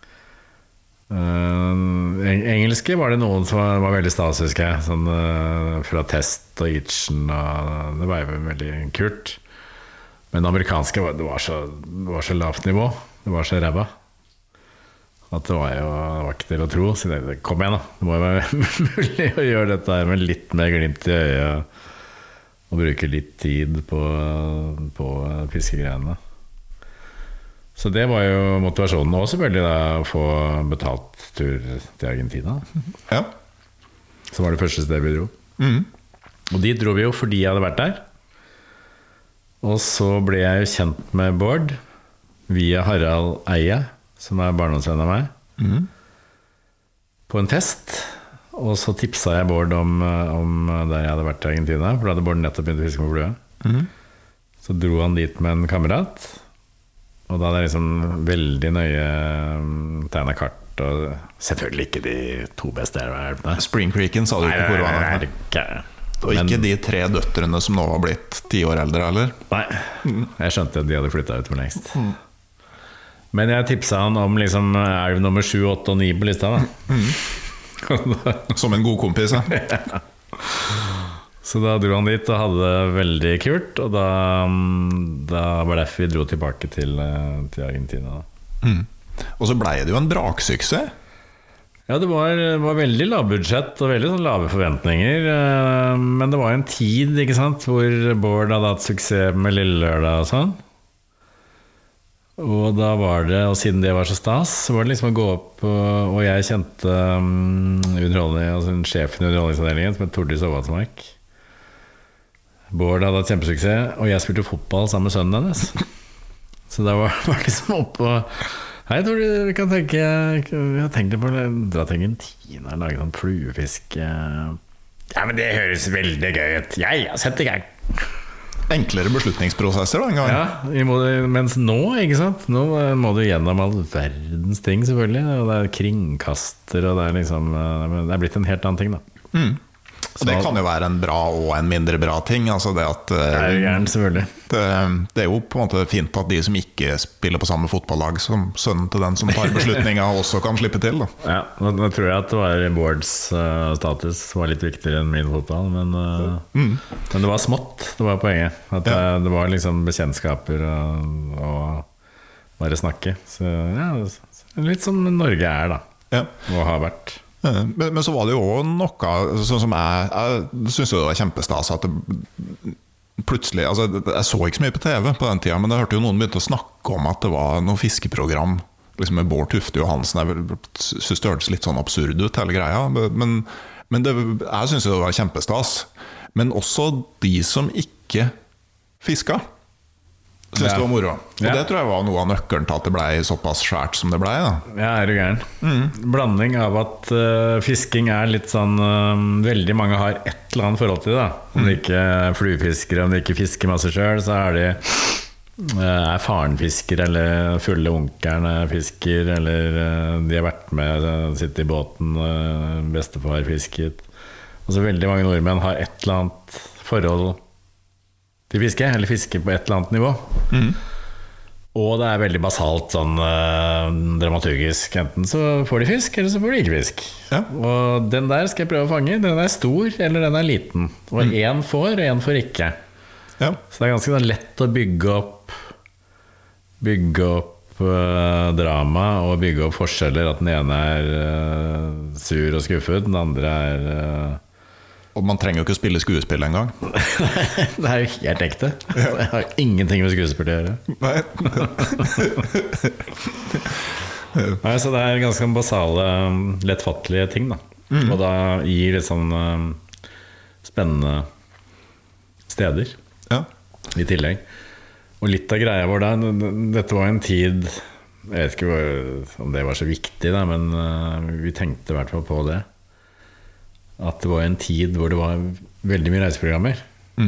Engelske var det noen som var veldig stas, husker jeg, sånn, fra Test og Itchen, og det var jo veldig kult. Men det amerikanske det var så lavt nivå. Det var så ræva at det var ikke til å tro. Så det, kom igjen da, det må jo være mulig å gjøre dette her med litt mer glimt i øyet og bruke litt tid på fiskegreiene. Så det var jo motivasjonen, og selvfølgelig da å få betalt tur til Argentina. Ja. Så var det første sted vi dro. Og dit dro vi jo fordi jeg hadde vært der. Og så ble jeg jo kjent med Bård via Harald Eie, som barndomsvenn av meg, på en fest. Og så tipsa jeg Bård om der jeg hadde vært i Argentina, for da hadde Bård nettopp begynt å fiske med flue. Så dro han dit med en kamerat, og da hadde jeg liksom veldig nøye tegnet kart, og selvfølgelig ikke de 2 beste elvene. Spring Creeken sa du ikke hvor var det? Og ikke de 3 døtrene som nå har blitt 10 år eldre, eller? Nei, jeg skjønte at de hadde flyttet ut for lengst. Men jeg tipsa han om liksom elv nummer 7, 8 og 9 på lista da. Som en god kompis, ja. Så da dro han dit og hadde det veldig kult, og da var det derfor vi dro tilbake til Argentina. Og så ble det jo en braksuksess. Ja, det var veldig lavbudsjett og veldig sånn lave forventninger, men det var en tid, ikke sant, hvor Bård hadde hatt suksess med Lille Lørdag og sånn. Og da var det, og siden det var så stas, så var det liksom å gå opp, og jeg kjente altså sjefen i underholdningsavdelingen, som het Tordis Overvatsmark. Bård hadde hatt kjempesuksess, og jeg spilte fotball sammen med sønnen hennes. Så da var det liksom opp og hei, Tordis, vi kan tenke, jeg tenkte på å dra til Argentina og lage sånn fluefisk. Ja, men det høres veldig gøy ut. Jeg har sett det gøy. Enklere beslutningsprosesser da en gang. Ja, mens nå, ikke sant? Nå må du gjennom all verdens ting selvfølgelig, og det kringkaster, og det liksom, det blitt en helt annen ting da. Og det kan jo være en bra og en mindre bra ting, altså det at det jo gjerne, selvfølgelig. Det jo på en måte fint at de som ikke spiller på samme fotballag som sønnen til den som tar beslutninger også kan slippe til da. Ja, nå tror jeg at det var Bårds status var litt viktigere enn min fotball, men det var smått, det var poenget at det var liksom bekjentskaper og bare snakke, så ja, litt som Norge da, og har vært. Men så var det jo også noe sånn som jeg synes det var kjempestas at det plutselig, altså jeg så ikke så mye på TV på den tiden, men jeg hørte jo noen begynte å snakke om at det var noe fiskeprogram liksom med Bård Tufte Johansen. Jeg synes det hørtes litt sånn absurd ut hele greia, men jeg synes det var kjempestas, men også de som ikke fiska synes det var moro. Og det tror jeg var noe av nøkkelen til at det ble såpass svært som det ble da. Ja, du gæren. Blanding av at fisking litt sånn veldig mange har et eller annet forhold til det da. Om de ikke fluefiskere, om de ikke fisker masse selv, så de faren fisker, eller fulle onkerne fisker, eller de har vært med, sitter i båten, bestefar fisket. Og så veldig mange nordmenn har et eller annet forhold til fiske, eller fiske på et eller annet nivå. Og det veldig basalt sånn dramaturgisk. Enten så får de fisk, eller så får de ikke fisk. Og den der skal jeg prøve å fange. Den stor, eller den liten. Og en får, og en får ikke. Så det ganske sånn lett å bygge opp drama, og bygge opp forskjeller. At den ene sur og skuffet, den andre og man trenger jo ikke å spille skuespill en gang. Det jo helt ekte. Jeg har ingenting med skuespill å gjøre. Nei, så det ganske basale, lettfattelige ting da. Og da gir litt sånn spennende steder i tillegg. Og litt av greia vår da, dette var en tid, jeg vet ikke om det var så viktig da, men vi tenkte i hvert fall på det. At det var en tid hvor det var veldig mye reiseprogrammer.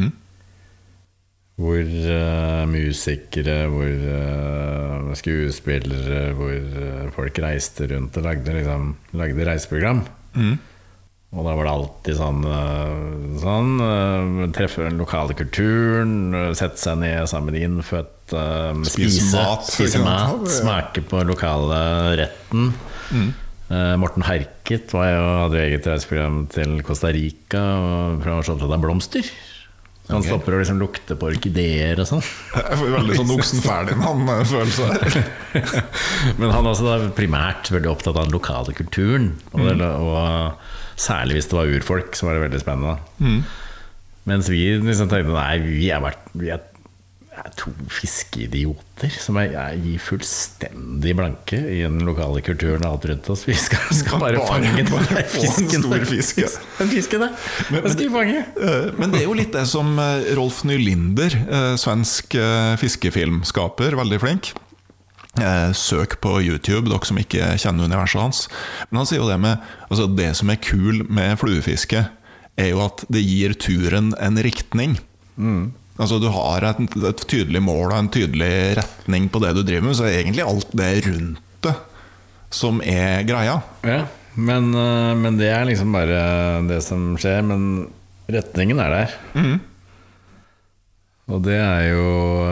Hvor musikere, hvor skuespillere, hvor folk reiste rundt og lagde reiseprogram. Og da var det alltid sånn treffe den lokale kulturen, sette seg ned sammen med innfødt, spise mat, smake på lokale retten. Morten Herket hadde eget reiseprogram til Costa Rica, og fra å se til blomster. Han stopper å liksom lukte på orkideer og sånn. Jeg får veldig sånn Oksen-Ferdinand-følelse her. Men han er også da primært veldig opptatt av den lokale kulturen, og særlig hvis det var urfolk, så var det veldig spennende. Mens vi liksom tenkte, nei, vi er to fiskeidioter som gir fullstendig blanke i den lokale kulturen og alt rundt oss. Vi skal bare fange den fisken. En stor fisk, ja. Den fisken der, den skal vi fange. Men det er jo litt det som Rolf Nylinder, svensk fiskefilmskaper, veldig flink. Søk på YouTube, dere som ikke kjenner universet hans. Men han sier jo det med, altså det som er kul med fluefiske, er jo at det gir turen en riktning. Altså du har et tydelig mål og en tydelig retning på det du driver med, så er egentlig alt det rundt det som er greia. Ja, men det er liksom bare det som skjer, men retningen er der. Og det er jo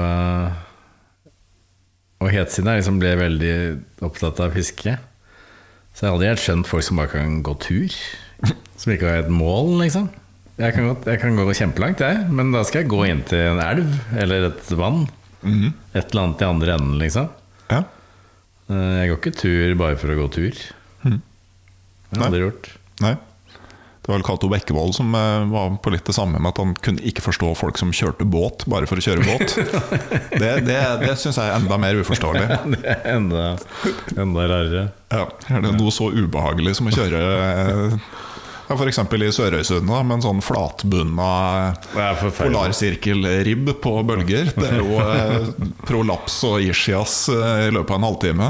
og helt siden jeg liksom ble veldig opptatt av fiske, så jeg har aldri helt skjønt folk som bare kan gå tur, som ikke har et mål liksom. Jeg kan gå kjempelangt, men da skal jeg gå inn til en elv eller et vann. Et eller annet i andre enden, liksom. Ja. Jeg går ikke tur bare for å gå tur. Det har jeg aldri gjort. Nei. Det var vel Cato Bekkevold som var på litt det samme med at han kunne ikke forstå folk som kjørte båt bare for å kjøre båt. Det synes jeg er enda mer uforståelig. Det er enda rarere. Ja, er det noe så ubehagelig som å kjøre... Ja, for eksempel i Sørøysund med en sånn flatbunna polarsirkelribb på bølger. Det er jo prolaps og ischias i løpet av en halvtime.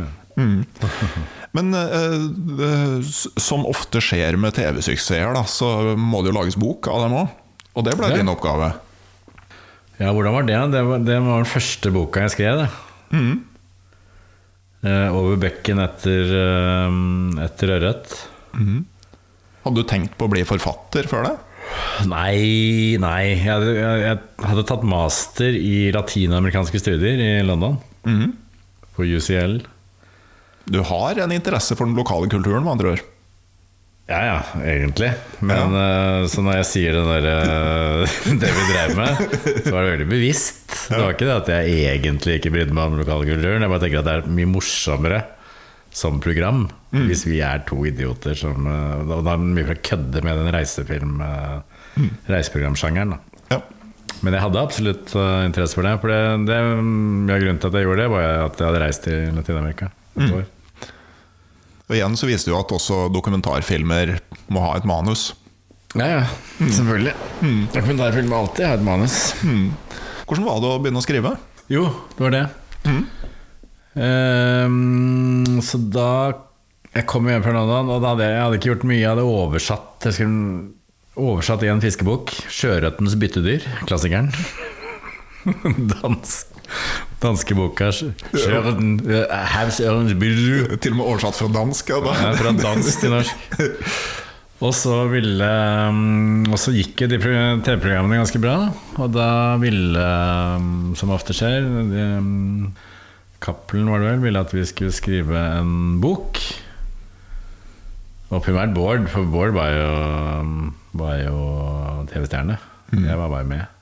Men som ofte skjer med TV-suksesser da, så må det jo lages bok av dem også. Og det ble din oppgave. Ja, hvordan var det? Det var den første boka jeg skrev det. Over bekken etter Ørret. Hadde du tenkt på å bli forfatter før det? Nei. Jeg hadde tatt master i latinamerikanske studier i London. På UCL. Du har en interesse for den lokale kulturen, med andre ord. Ja, egentlig. Men så når jeg sier det vi drev med, så var det veldig bevisst. Det var ikke det at jeg egentlig ikke brydde meg om den lokale kulturen. Jeg bare tenker at det er mye morsommere som program hvis vi er to idioter som da er det mye for å kødde med den reiseprogramsjangeren. Ja. Men jeg hadde absolutt interesse for det, for det grunnen til at jeg gjorde det var at jeg hadde reist til Latinamerika et år. Og igjen så viser det jo at også dokumentarfilmer må ha et manus. Ja, selvfølgelig. Dokumentarfilmer må alltid ha et manus. Hvordan var det å begynne å skrive? Jo, det var det. Så da jeg kom hjem fra London, og jeg hadde ikke gjort mye. Jeg hadde oversatt i en fiskebok, Sjørøttens byttedyr, klassikeren. Danske boka Havsørens byttedyr. Til og med oversatt fra dansk, ja, ja, fra dansk til norsk. Og så gikk de TV-programmene ganske bra, og da ville, som ofte skjer, Cappelen var det vel, ville at vi skulle skrive en bok. Og primært Bård, for Bård var jo TV-stjerne. Jeg var bare med.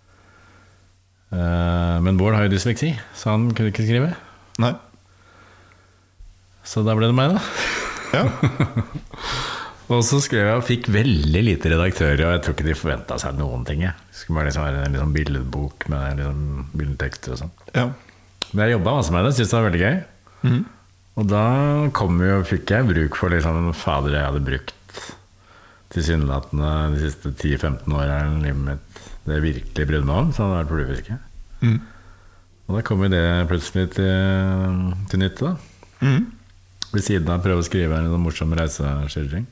Men Bård har jo dysleksi, så han kunne ikke skrive. Nei. Så da ble det meg da. Ja. Og så skrev jeg og fikk veldig lite redaktører, og jeg tror ikke de forventet seg noen ting. Det skulle bare liksom være en liksom billedbok med liksom billedtekster og sånn. Ja. Men jeg jobbet masse med det, synes det var veldig gøy. Og da fikk jeg bruk for liksom fader jeg hadde brukt tilsynelatende de siste 10-15 årene livet mitt. Det jeg virkelig brydde meg om, så hadde det vært fluefiske. Og da kom det plutselig til nytte da. Ved siden av å prøve å skrive en morsom reiseskildring.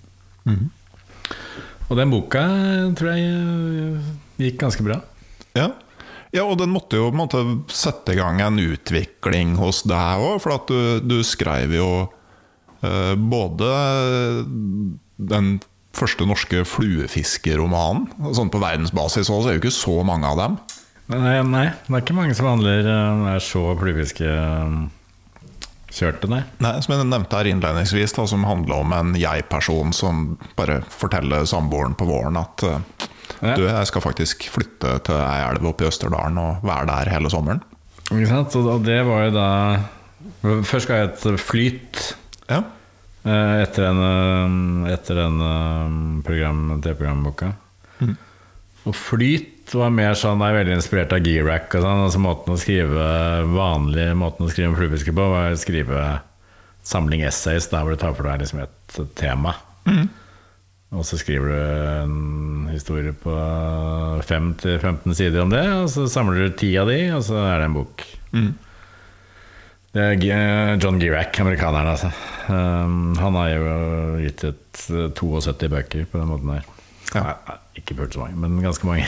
Og den boka tror jeg gikk ganske bra. Ja, og den måtte jo sette i gang en utvikling hos deg også, for at du skrev jo både den første norske fluefiskeromanen, sånn på verdensbasis også, er jo ikke så mange av dem. Nei, det er ikke mange som er så fluefiskekjørte, nei. Nei, som jeg nevnte her innledningsvis, da, som handler om en jeg-person som bare forteller samboeren på våren at Du, jeg skal faktisk flytte til ei elv oppe i Østerdalen og være der hele sommeren. Ikke sant? Og det var jo da først skal jeg et flyt. Ja. Etter den TV-programboka. Og flyt var mer sånn, jeg er veldig inspirert av G-Rack og sånn, altså måten å skrive om fluefiske på var å skrive samling essays der hvor du tar for deg liksom et tema. Og så skriver du en historie på 5-15 sider om det, og så samler du 10 av de, og så er det en bok. Det er John G-Rack, amerikaneren altså. Han har jo gitt ut 72 bøker på den måten der. Ja. Nei, ikke fullt så mange, men ganske mange.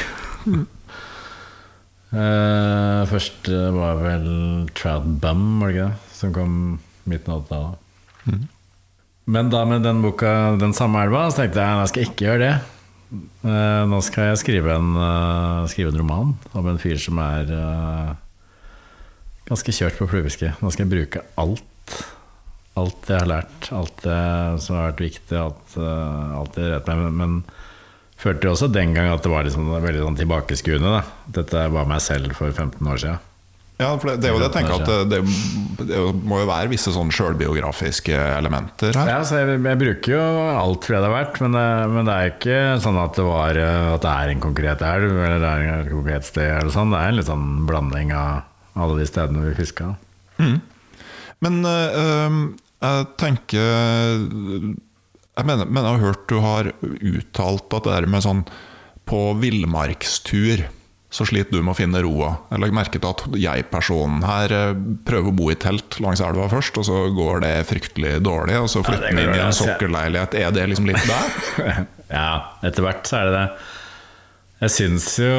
Først var vel Trout Bum, var det ikke det? Som kom midten av 80-tallet. Men da med den boka, Den samme elva, så tenkte jeg, jeg skal ikke gjøre det. Nå skal jeg skrive en roman om en fyr som er ganske kjørt på fluefiske. Nå skal jeg bruke alt jeg har lært, alt det som har vært viktig, alt det jeg vet med, men følte jo også den gang at det var liksom veldig sånn tilbakeskuende da. Dette var meg selv for 15 år siden. Ja, for det er jo det jeg tenker at det må jo være visse sånne selvbiografiske elementer her. Ja, så jeg bruker jo alt for det har vært, men det er ikke sånn at det er en konkret elv, eller det er en konkret sted, eller sånn. Det er en litt sånn blanding av alle de stedene vi fisket. Men jeg tenker... Jeg mener jeg har hørt du har uttalt at det er med sånn på villmarkstur så sliter du med å finne roa. Jeg legger merke til at jeg-personen her prøver å bo i telt langs elva først, og så går det fryktelig dårlig, og så flytter den inn i en sokkelleilighet. Er det liksom litt der? Ja, etter hvert så er det det. Jeg synes jo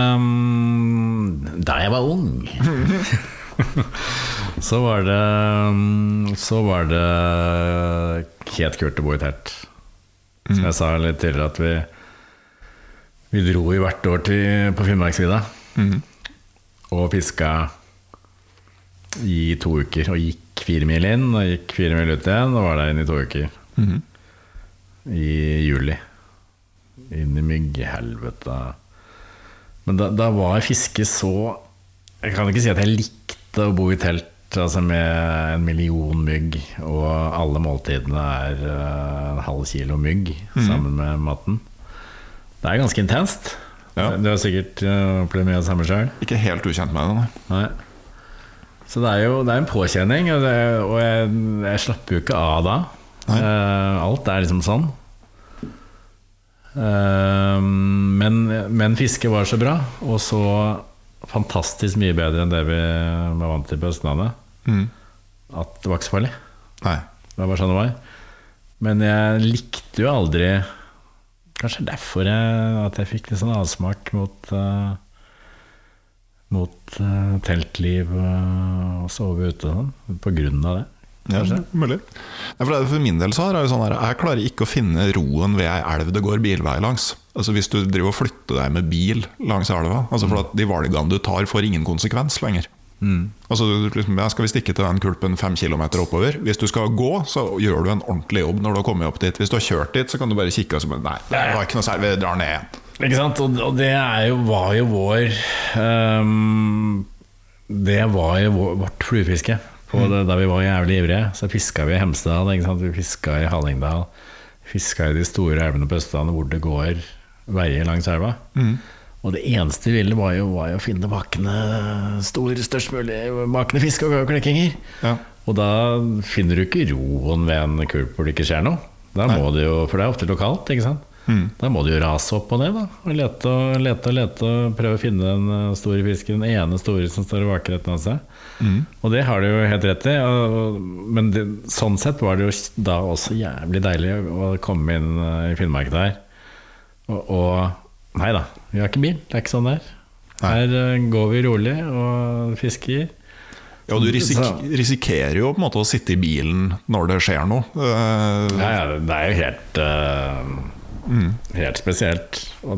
da jeg var ung så var det helt kult å bo i telt. Som jeg sa litt tidligere, at vi dro i hvert år på Finnmarksvidda og fisket i 2 uker, og gikk 4 mil inn og gikk 4 mil ut igjen, og var der inne i 2 uker i juli, inn i mygghelvete. Men da var fiske så, jeg kan ikke si at jeg likte å bo i telt, altså med 1 million mygg, og alle måltidene er en halv kilo mygg sammen med maten. Det er ganske intenst. Ja. Du har sikkert opplevd mye av samme selv. Ikke helt ukjent med det, nei. Så det er en påkjenning, og jeg slapper jo ikke av da. Alt er liksom sånn. Men fiske var så bra, og så fantastisk mye bedre enn det vi var vant til på Østlandet. At det var ikke så farlig. Nei. Det var bare sånn det var. Men jeg likte jo aldri, kanskje derfor at jeg fikk litt sånn avsmak mot teltliv og sove ute sånn, på grunn av det. Ja, mulig. For min del så er det sånn her, jeg klarer ikke å finne roen ved ei elv det går bilvei langs. Altså hvis du driver og flytter deg med bil langs elva, altså for at de valgene du tar får ingen konsekvens lenger. Altså liksom, skal vi stikke til den kulpen 5 kilometer oppover? Hvis du skal gå, så gjør du en ordentlig jobb når du har kommet opp dit. Hvis du har kjørt dit, så kan du bare kikke og så, nei, det var ikke noe særlig, vi drar ned igjen. Ikke sant? Og det var jo vårt fluefiske da vi var jævlig ivrige. Så fisket vi i Hemsedal, ikke sant? Vi fisket i Hallingdal, fisket i de store elvene på Østlandet hvor det går veier langs elva. Og det eneste vi ville var jo å finne størst mulig vakne fisk og klekkinger. Ja. Og da finner du ikke roen ved en kulp hvor det ikke skjer noe. Da må du jo, for det er ofte lokalt, ikke sant? Da må du jo rase opp på det da, og lete og prøve å finne den store fisken, den ene store som står og vaker et eller annet sted. Og det har du jo helt rett i, men sånn sett var det jo da også jævlig deilig å komme inn i Finnmark der. Og nei da, vi har ikke bil, det er ikke sånn der. Her går vi rolig og fisker. Ja, du risikerer jo på en måte å sitte i bilen når det skjer noe. Ja, det er jo helt spesielt. Og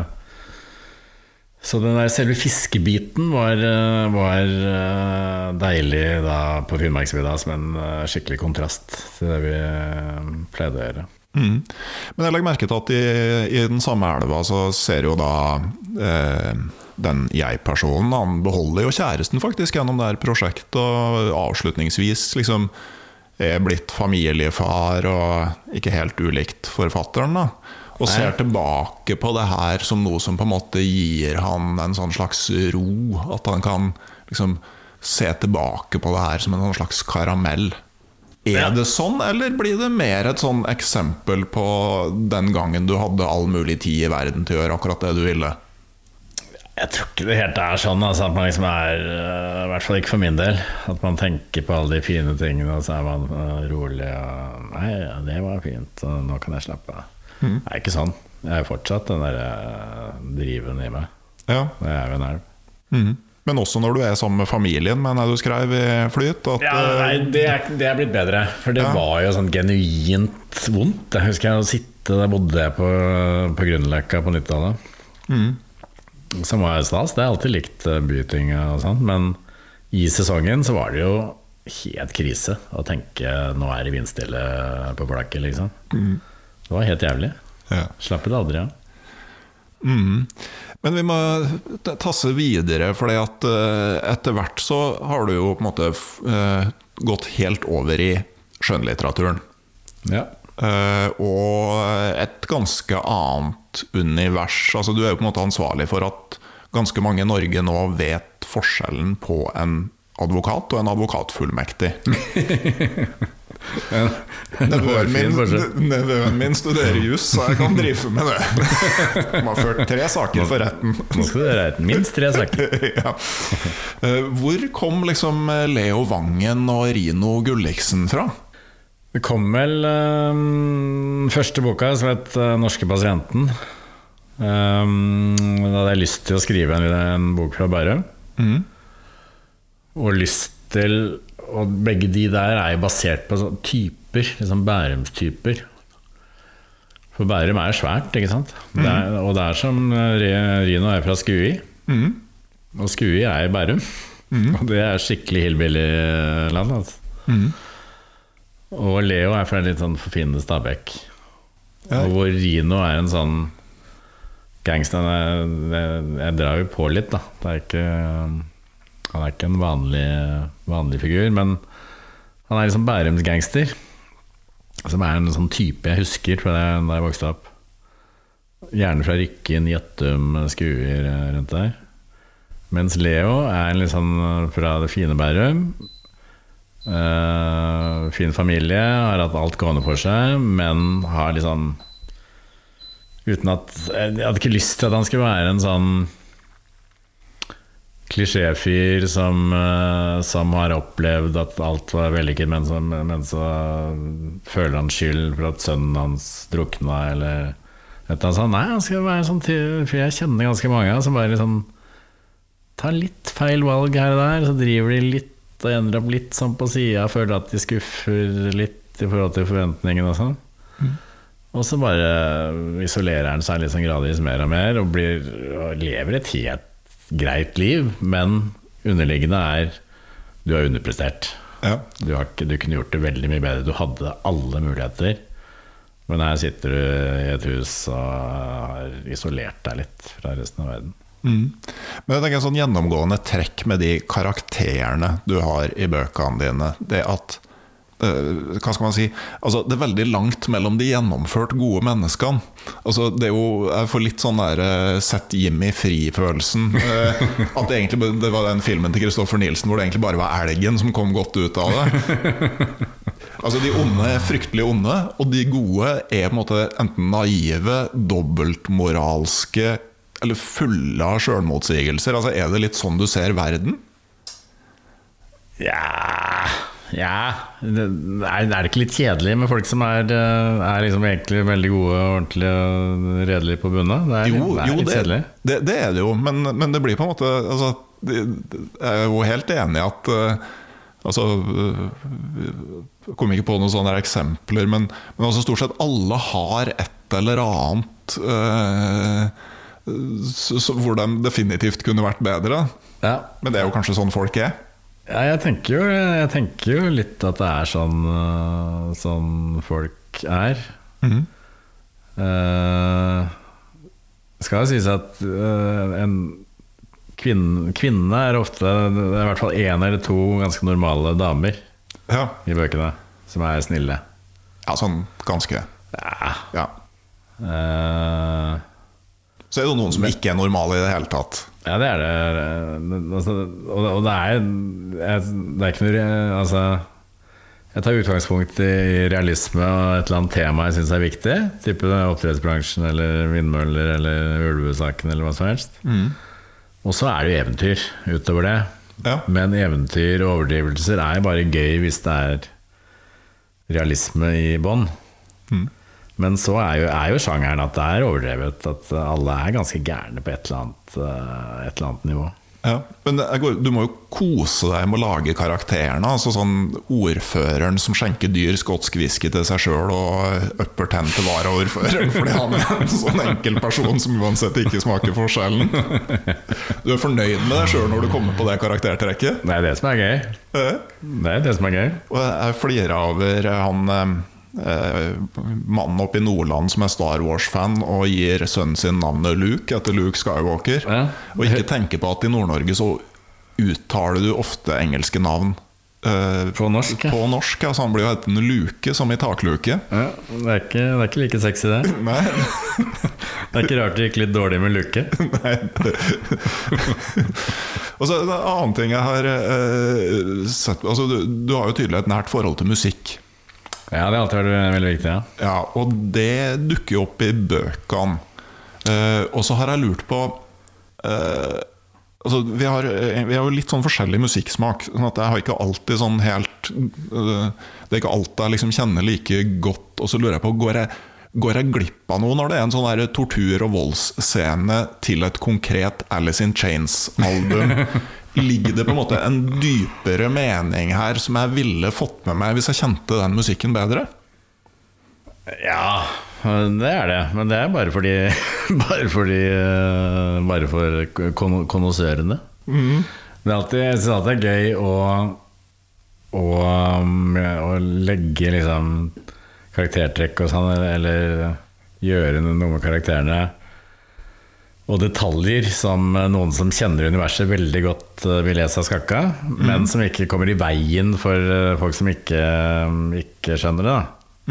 så den der selve fiskebiten var deilig da på Finnmarksvidda, som en skikkelig kontrast til det vi pleide å gjøre. Men jeg legger merke til at i den samme elva så ser jo da den jeg-personen, han beholder jo kjæresten faktisk gjennom det her prosjektet, og avslutningsvis liksom blitt familiefar og ikke helt ulikt forfatteren da. Og ser tilbake på det her som noe som på en måte gir han en sånn slags ro, at han kan liksom se tilbake på det her som en sånn slags karamell. Det sånn, eller blir det mer et sånn eksempel på den gangen du hadde all mulig tid i verden til å gjøre akkurat det du ville? Jeg tror ikke det helt sånn, altså, at man liksom i hvert fall ikke for min del, at man tenker på alle de fine tingene, og så man rolig, og nei, det var fint, og nå kan jeg slappe av. Det ikke sånn. Jeg fortsatt den der driven i meg. Ja. Det jo en elv. Men også når du sammen med familien, men du skrev i Flyt at, nei, det blitt bedre. For det var jo sånn genuint vondt. Jeg husker jeg der bodde jeg på Grünerløkka på 90-tallet. Som var stas. Det alltid likt byting og sånt. Men i sesongen så var det jo helt krise å tenke nå det vindstille på plakket liksom. Det var helt jævlig. Slappet aldri av. Men vi må tasse videre, fordi at etter hvert så har du jo på en måte gått helt over i skjønnlitteraturen. Og et ganske annet univers. Altså du jo på en måte ansvarlig for at ganske mange i Norge nå vet forskjellen på en advokat og en advokatfullmektig. Nevøen min studerer jus, så jeg kan drive med det. De har ført 3 saker for retten. Nå skal det være minst 3 saker. Hvor kom liksom Leo Vangen og Rino Gulliksen fra? Det kom vel første boka som het Norske pasienten. Da hadde jeg lyst til å skrive en bok fra Bærum. Og lyst til, og begge de der jo basert på typer, liksom Bærumstyper. For Bærum jo svært, ikke sant? Og det som Rino fra Skui. Og Skui i Bærum. Og det skikkelig hillbilly-land, altså. Og Leo fra en litt sånn forfinende Stabekk. Og hvor Rino en sånn gangster. Jeg drar jo på litt da. Det ikke, han ikke en vanlig figur, men han liksom Bærums gangster, som en sånn type jeg husker fra da jeg vokste opp. Gjerne fra Rykken, Gjettum, Skuer rundt der. Mens Leo en litt sånn fra det fine Bærum. Fin familie, har hatt alt gående for seg, men har liksom uten at jeg hadde ikke lyst til at han skulle være en sånn klisjéfyr som har opplevd at alt var vellykket, men så føler han skyld for at sønnen hans drukna eller et eller annet sånt. Nei, han skal være sånn, for jeg kjenner ganske mange som bare liksom tar litt feil valg her og der, så driver de litt og ender opp litt sånn på siden, føler at de skuffer litt i forhold til forventningene og sånn. Og så bare isolerer han seg litt sånn gradvis mer og mer og lever et helt greit liv, men underliggende du har underprestert. Du kunne gjort det veldig mye bedre. Du hadde alle muligheter, men her sitter du i et hus og har isolert deg litt fra resten av verden. Men jeg tenker en sånn gjennomgående trekk med de karakterene du har i bøkene dine, det at hva skal man si, altså det veldig langt mellom de gjennomført gode menneskene. Altså det jo, jeg får litt sånn der sett Jimmy fri-følelsen at det var den filmen til Kristoffer Nielsen hvor det egentlig bare var elgen som kom godt ut av det. Altså de onde fryktelig onde, og de gode på en måte enten naive, dobbeltmoralske eller fulle av selvmotsigelser. Altså det litt sånn du ser verden? Ja, det ikke litt kjedelig med folk som liksom egentlig veldig gode og ordentlige og redelige på bunnet? Jo, litt kjedelig. Det det jo, men det blir på en måte altså, jeg jo helt enig i at altså, jeg kommer ikke på noen sånne eksempler, men altså, stort sett alle har et eller annet hvor de definitivt kunne vært bedre. Men det jo kanskje sånn folk Ja, jeg tenker jo litt at det sånn folk Skal det sies at en kvinne ofte, det I hvert fall en eller to ganske normale damer I bøkene, som snille. Ja, sånn ganske. Ja. Så det noen som ikke normale I det hele tatt. Ja, det det. Og det ikke noe altså, jeg tar utgangspunkt I realisme og et eller annet tema jeg synes viktig, type oppdrettsbransjen eller vindmøller eller ulvesaken eller hva som helst. Og så det jo eventyr utover det. Men eventyr og overdrivelser bare gøy hvis det realisme I bånd. Men så jo sjangeren at det overdrevet, at alle ganske gærne på et eller annet nivå. Ja, men du må jo kose deg med å lage karakterene, altså sånn ordføreren som skjenker dyr skotsk whisky til seg selv og upper 10 til varaordføreren, fordi han en sånn enkel person som uansett ikke smaker forskjellen. Du fornøyd med deg selv når du kommer på det karaktertrekket? Det det som gøy. Det det som gøy. Og jeg flirer over han mannen oppe I Nordland som Star Wars-fan og gir sønnen sin navnet Luke etter Luke Skywalker og ikke tenker på at I Nord-Norge så uttaler du ofte engelske navn på norsk så han blir jo hettende Luke som I takluke det ikke like sexy det Nei det ikke rart det gikk litt dårlig med Luke Nei og så en annen ting jeg har sett altså, du har jo tydelig et nært forhold til musikk Ja, det alltid vært veldig viktig, ja. Og det dukker jo opp I bøkene. Og så har jeg lurt på altså, vi har jo litt sånn forskjellig musikksmak, sånn at jeg har ikke alltid sånn helt det ikke alt jeg liksom kjenner like godt, og så lurer jeg på, går jeg glipp av noe når det en sånn der tortur- og voldsscene til et konkret Alice in Chains-album? Ligger det på en måte en dypere mening her som jeg ville fått med meg hvis jeg kjente den musikken bedre? Ja, det det men det bare fordi bare for konnoissørene det alltid, jeg synes alltid gøy å legge liksom karaktertrekk og sånn, eller gjøre noe med karakterene og detaljer som noen som kjenner universet veldig godt vil lese av skakka, men som ikke kommer I veien for folk som ikke skjønner det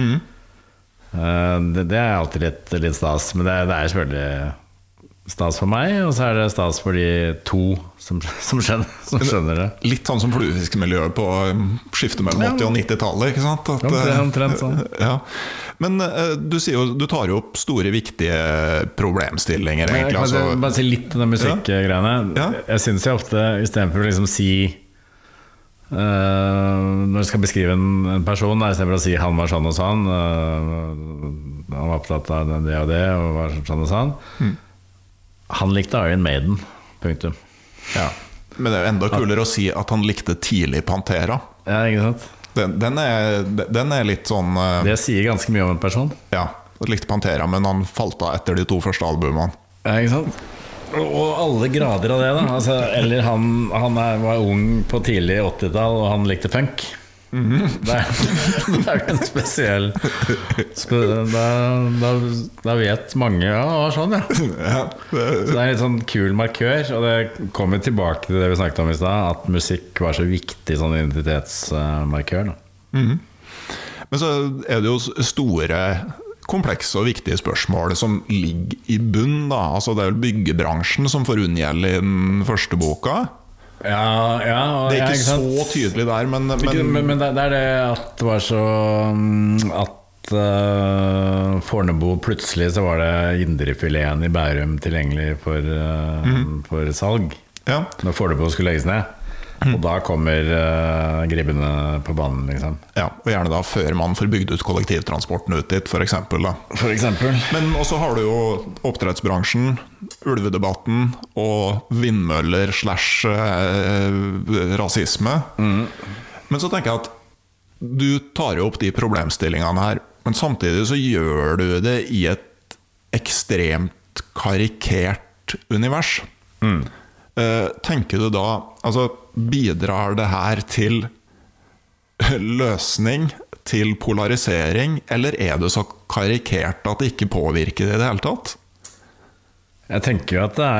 da. Det alltid litt stas, men det selvfølgelig stas for meg, og så det stas for de to som skjønner det. Litt sånn som fluefiskemiljøet på skiftet mellom 80- og 90-tallet, ikke sant? Omtrent sånn. Ja. Men du sier jo, du tar jo opp store, viktige problemstillinger, egentlig. Altså. Bare si litt om den musikkgreiene. Jeg synes jeg ofte, I stedet for å liksom si når jeg skal beskrive en person, I stedet for å si han var sånn og sånn, han var opptatt av det og det, og var sånn og sånn, han likte Iron Maiden, punktum. Ja. Men det jo enda kulere å si at han likte tidlig Pantera. Ja, ikke sant? Den litt sånn det sier ganske mye om en person. Ja, han likte Pantera, men han falt av etter de 2 første albumene. Ja, ikke sant? Og alle grader av det da altså, eller han var ung på tidlig 80-tall, og han likte funk. Det en spesiell da vet mange ja, sånn ja så det en litt sånn kul markør og det kommer tilbake til det vi snakket om I sted at musikk var så viktig sånn identitetsmarkør da. Men så det jo store komplekse og viktige spørsmål som ligger I bunn da, altså det vel byggebransjen som får unngjeld I den første boka Ja, det ikke så tydelig der, men det det at det var så at Fornebu plutselig så var det indrefileten I Bærum tilgjengelig for salg når Fornebu skulle legges ned og da kommer gribbene på banen liksom. Ja, og gjerne da før man får bygd ut kollektivtransporten ut dit for eksempel da. For eksempel. Men også har du jo oppdrettsbransjen ulvedebatten og vindmøller / rasisme men så tenker jeg at du tar jo opp de problemstillingene her men samtidig så gjør du det I et ekstremt karikert univers tenker du da altså bidrar det her til løsning til polarisering, eller det så karikert at det ikke påvirker det i det hele tatt? Jeg tenker jo at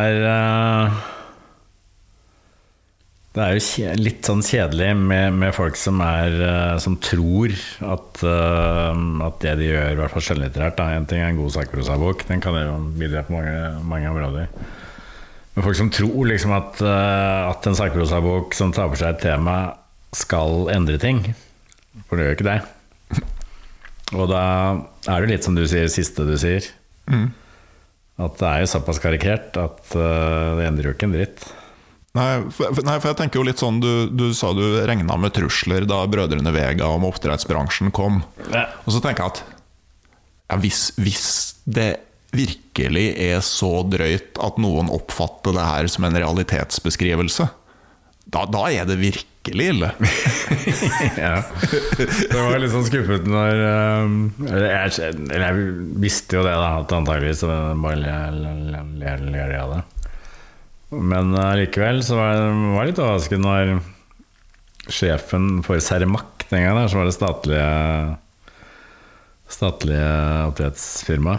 det jo litt sånn kjedelig med folk som tror at det de gjør, i hvert fall skjønnlitterært, en ting en god sakprosabok, den kan jo bidra på mange områder. Men folk som tror liksom at en sakprosabok som tar for seg et tema skal endre ting, for det gjør ikke det. Og da det litt som du sier, siste du sier, at det jo såpass karikert at det endrer jo ikke en dritt. Nei, for jeg tenker jo litt sånn, du sa du regnet med trusler da Brødrene Vega om oppdrettsbransjen kom. Ja. Og så tenker jeg at hvis det virkelig så drøyt at noen oppfatter det her som en realitetsbeskrivelse, da det virkelig ille. Ja. Det var litt sånn skuffet når jeg visste jo det da, at antageligvis bare ler av det. Men likevel så var det litt overraskende når sjefen for Cermaq den gangen, så var det statlige oppdrettsfirma,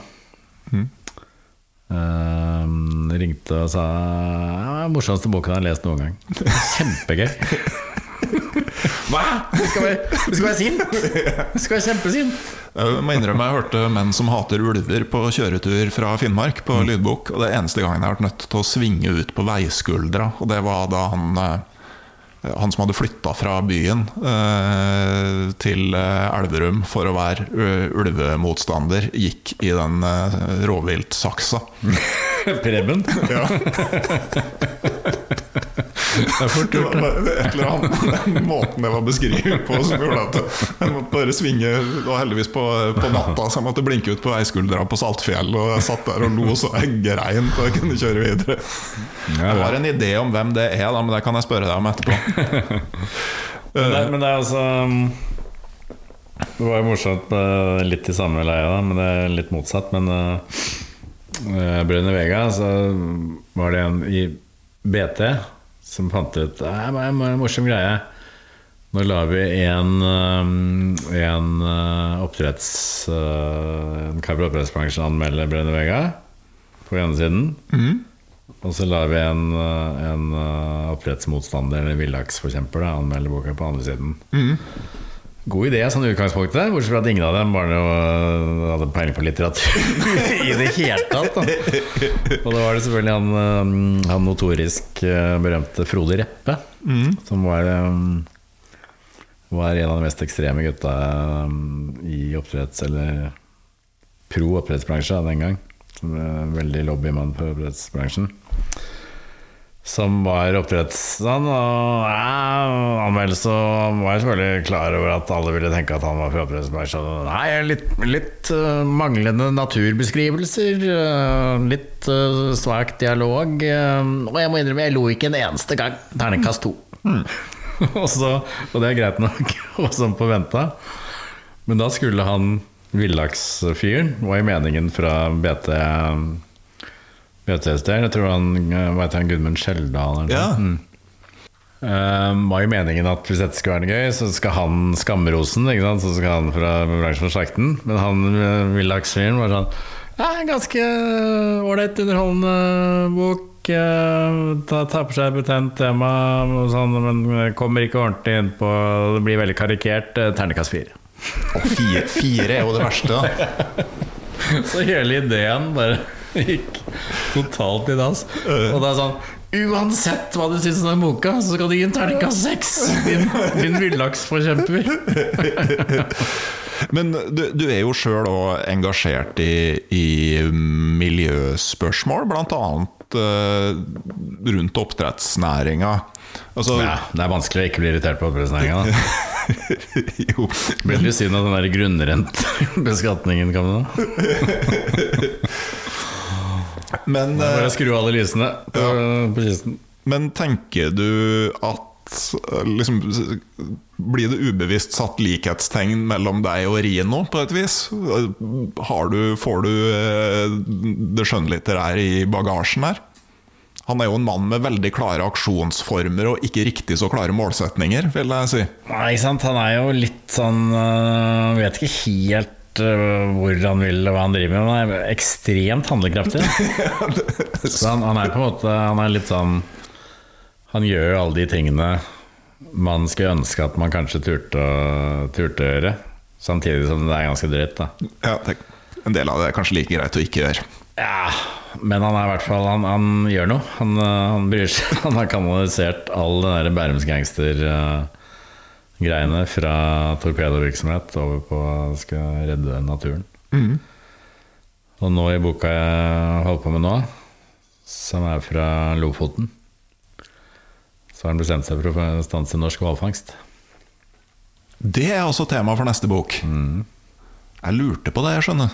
ringte og sa morsomste boken jeg har lest noen gang. Kjempegøy. Hva? Du skal være sint? Du skal være kjempesint. Jeg må innrømme, jeg hørte Menn som hater ulver på kjøretur fra Finnmark på lydbok, og det eneste gangen jeg har vært nødt til å svinge ut på veiskuldra, og det var da han som hadde flyttet fra byen til Elverum for å være ulvemotstander, gikk i den rovviltsaksa. Preben? Ja. Det fort gjort, et eller annet måten det var beskrevet på som gjorde at jeg måtte bare svinge, og heldigvis på natta, så jeg måtte blinke ut på veiskuldra på Saltfjell, og jeg satt der og lo så jeg grein til å kunne kjøre videre. Jeg har en idé om hvem det da, men det kan jeg spørre deg om etterpå. Men det altså det var jo morsomt litt i samme leie da, men det litt motsatt, men Brødrene Vega, så var det en i BT som fant ut en morsom greie. Nå la vi en oppdrettsbransjen anmelde Brødrene Vega på ene siden, og så la vi en oppdrettsmotstander eller villaksforkjemper anmelde boka på andre siden. God idé sånn utgangspunktet, bortsett fra at ingen av dem bare hadde peiling på litteratur i det hele tatt da. Og da var det selvfølgelig han notorisk berømte Frode Reppe, som var en av de mest ekstreme gutta i oppdretts- eller pro-oppdrettsbransje den gang, som veldig lobbymann for oppdrettsbransjen, som var oppdrettsmann, og anmeldelse, og var selvfølgelig klar over at alle ville tenke at han var fra oppdrettsbransjen. Nei, litt manglende naturbeskrivelser, litt svak dialog, og jeg må innrømme, jeg lo ikke en eneste gang. Terningkast 2. Og det greit nok, og sånn på venta. Men da skulle han, villaksfyren, var i meningen fra BT jeg tror han Gudmund Skjeldal var jo meningen at hvis dette skulle være noe gøy, så skal han skamrosen, ikke sant? Så skal han fra bransjen for slakten, men han villaksfyren var sånn ganske ordentlig underholdende bok, tar på seg betent tema og sånn, men kommer ikke ordentlig inn på, det blir veldig karikert, terningkast 4. Og 4 jo det verste da. Så hele ideen bare gikk totalt i dans. Og det sånn, uansett hva du synes om den boka, så skal du gi en terningkast 6, din villaksforkjemper. Men du jo selv også engasjert i miljøspørsmål, blant annet rundt oppdrettsnæringa. Altså, ja, det vanskelig å ikke bli irritert på oppdrettsnæringa da. Jo. Veldig synd at den der grunnrentebeskatningen kan du da. Men bare skru alle lysene på kisten. Men tenker du at liksom, blir det ubevisst satt likhetstegn mellom deg og Rino på et vis? Får du det skjønnlitterære i bagasjen her? Han jo en mann med veldig klare aksjonsformer og ikke riktig så klare målsetninger, vil jeg si. Nei, ikke sant? Han jo litt sånn vet ikke helt hvor han vil og hva han driver med, men han ekstremt handlekraftig. Så han på en måte, han litt sånn, han gjør alle de tingene man skulle ønske at man kanskje turte å gjøre, samtidig som det ganske drøyt da. Ja, en del av det kanskje like greit å ikke gjøre. Ja, men han I hvert fall, han gjør noe. Han bryr seg. Han har kanalisert all den der Bærums gangster-greiene fra torpedovirksomhet over på å skal redde naturen. Og nå I boka jeg holder på med nå, som fra Lofoten, så har han bestemt seg for å stanse norsk hvalfangst. Det også tema for neste bok. Jeg lurte på det, jeg skjønner.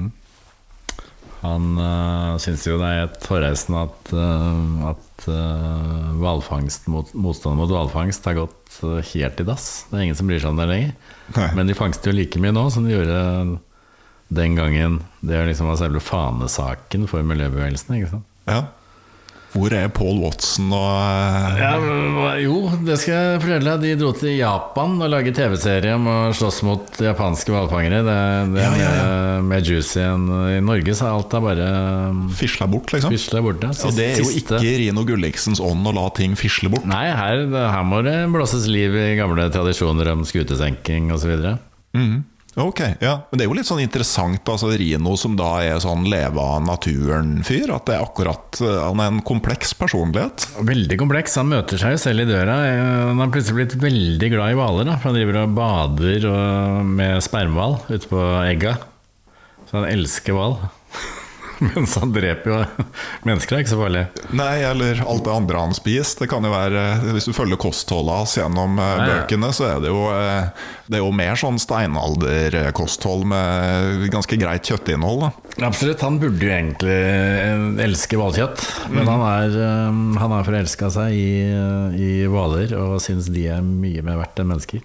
Han synes jo det et hårreisende at motstanden mot hvalfangst har gått helt I dass. Det ingen som bryr seg om det lenger. Nei. Men de fangster jo like mye nå som de gjorde den gangen. Det liksom var selve fanesaken for miljøbevegelsen, ikke sant? Ja. Hvor Paul Watson og Ja, jo, det skal jeg fortelle. De dro til Japan og lage TV-serie om å slåss mot japanske hvalfangere. Det med Juicy I Norge, så alt bare fisla bort, liksom. Fisla bort, ja. Og det jo ikke Rino Gulliksens ånd å la ting fisle bort. Nei, her må det blåses liv I gamle tradisjoner om skutesenking og så videre. Ok, ja. Men det jo litt sånn interessant, altså Rino som da sånn leve av naturen-fyr, at det akkurat, han en kompleks personlighet. Veldig kompleks, han møter seg jo selv I døra. Han har plutselig blitt veldig glad I hvaler da, for han driver og bader med spermhval ute på egga. Så han elsker hval. Mens han dreper jo mennesker, ikke så farlig. Nei, eller alt det andre han spiser. Det kan jo være, hvis du følger kostholdet hans gjennom bøkene, så det jo mer sånn steinalderkosthold med ganske greit kjøttinnhold da. Absolutt, han burde jo egentlig elske hvalkjøtt, men han har forelsket seg I hvaler og synes de mye mer verdt enn mennesker.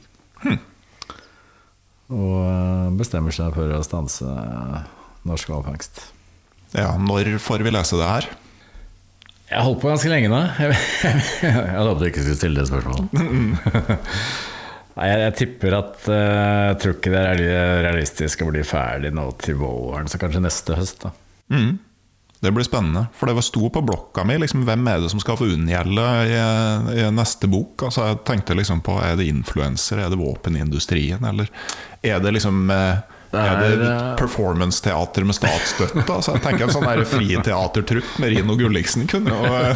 Og bestemmer seg for å stanse norsk hvalfangst. Ja, når får vi lese det her? Jeg holdt på ganske lenge nå. Jeg hadde håpet du ikke skulle stille det spørsmålet. Nei, jeg tipper at jeg tror ikke det realistisk å bli ferdig nå til våren, så kanskje neste høst da. Det blir spennende, for det sto på blokka mi liksom, hvem det som skal få unngjelde I neste bok? Altså, jeg tenkte liksom på, det influencer, det våpenindustrien, eller det liksom... det performance-teater med statsstøtte? Altså, jeg tenker en sånn der friteatertrupp med Rino Gulliksen kunne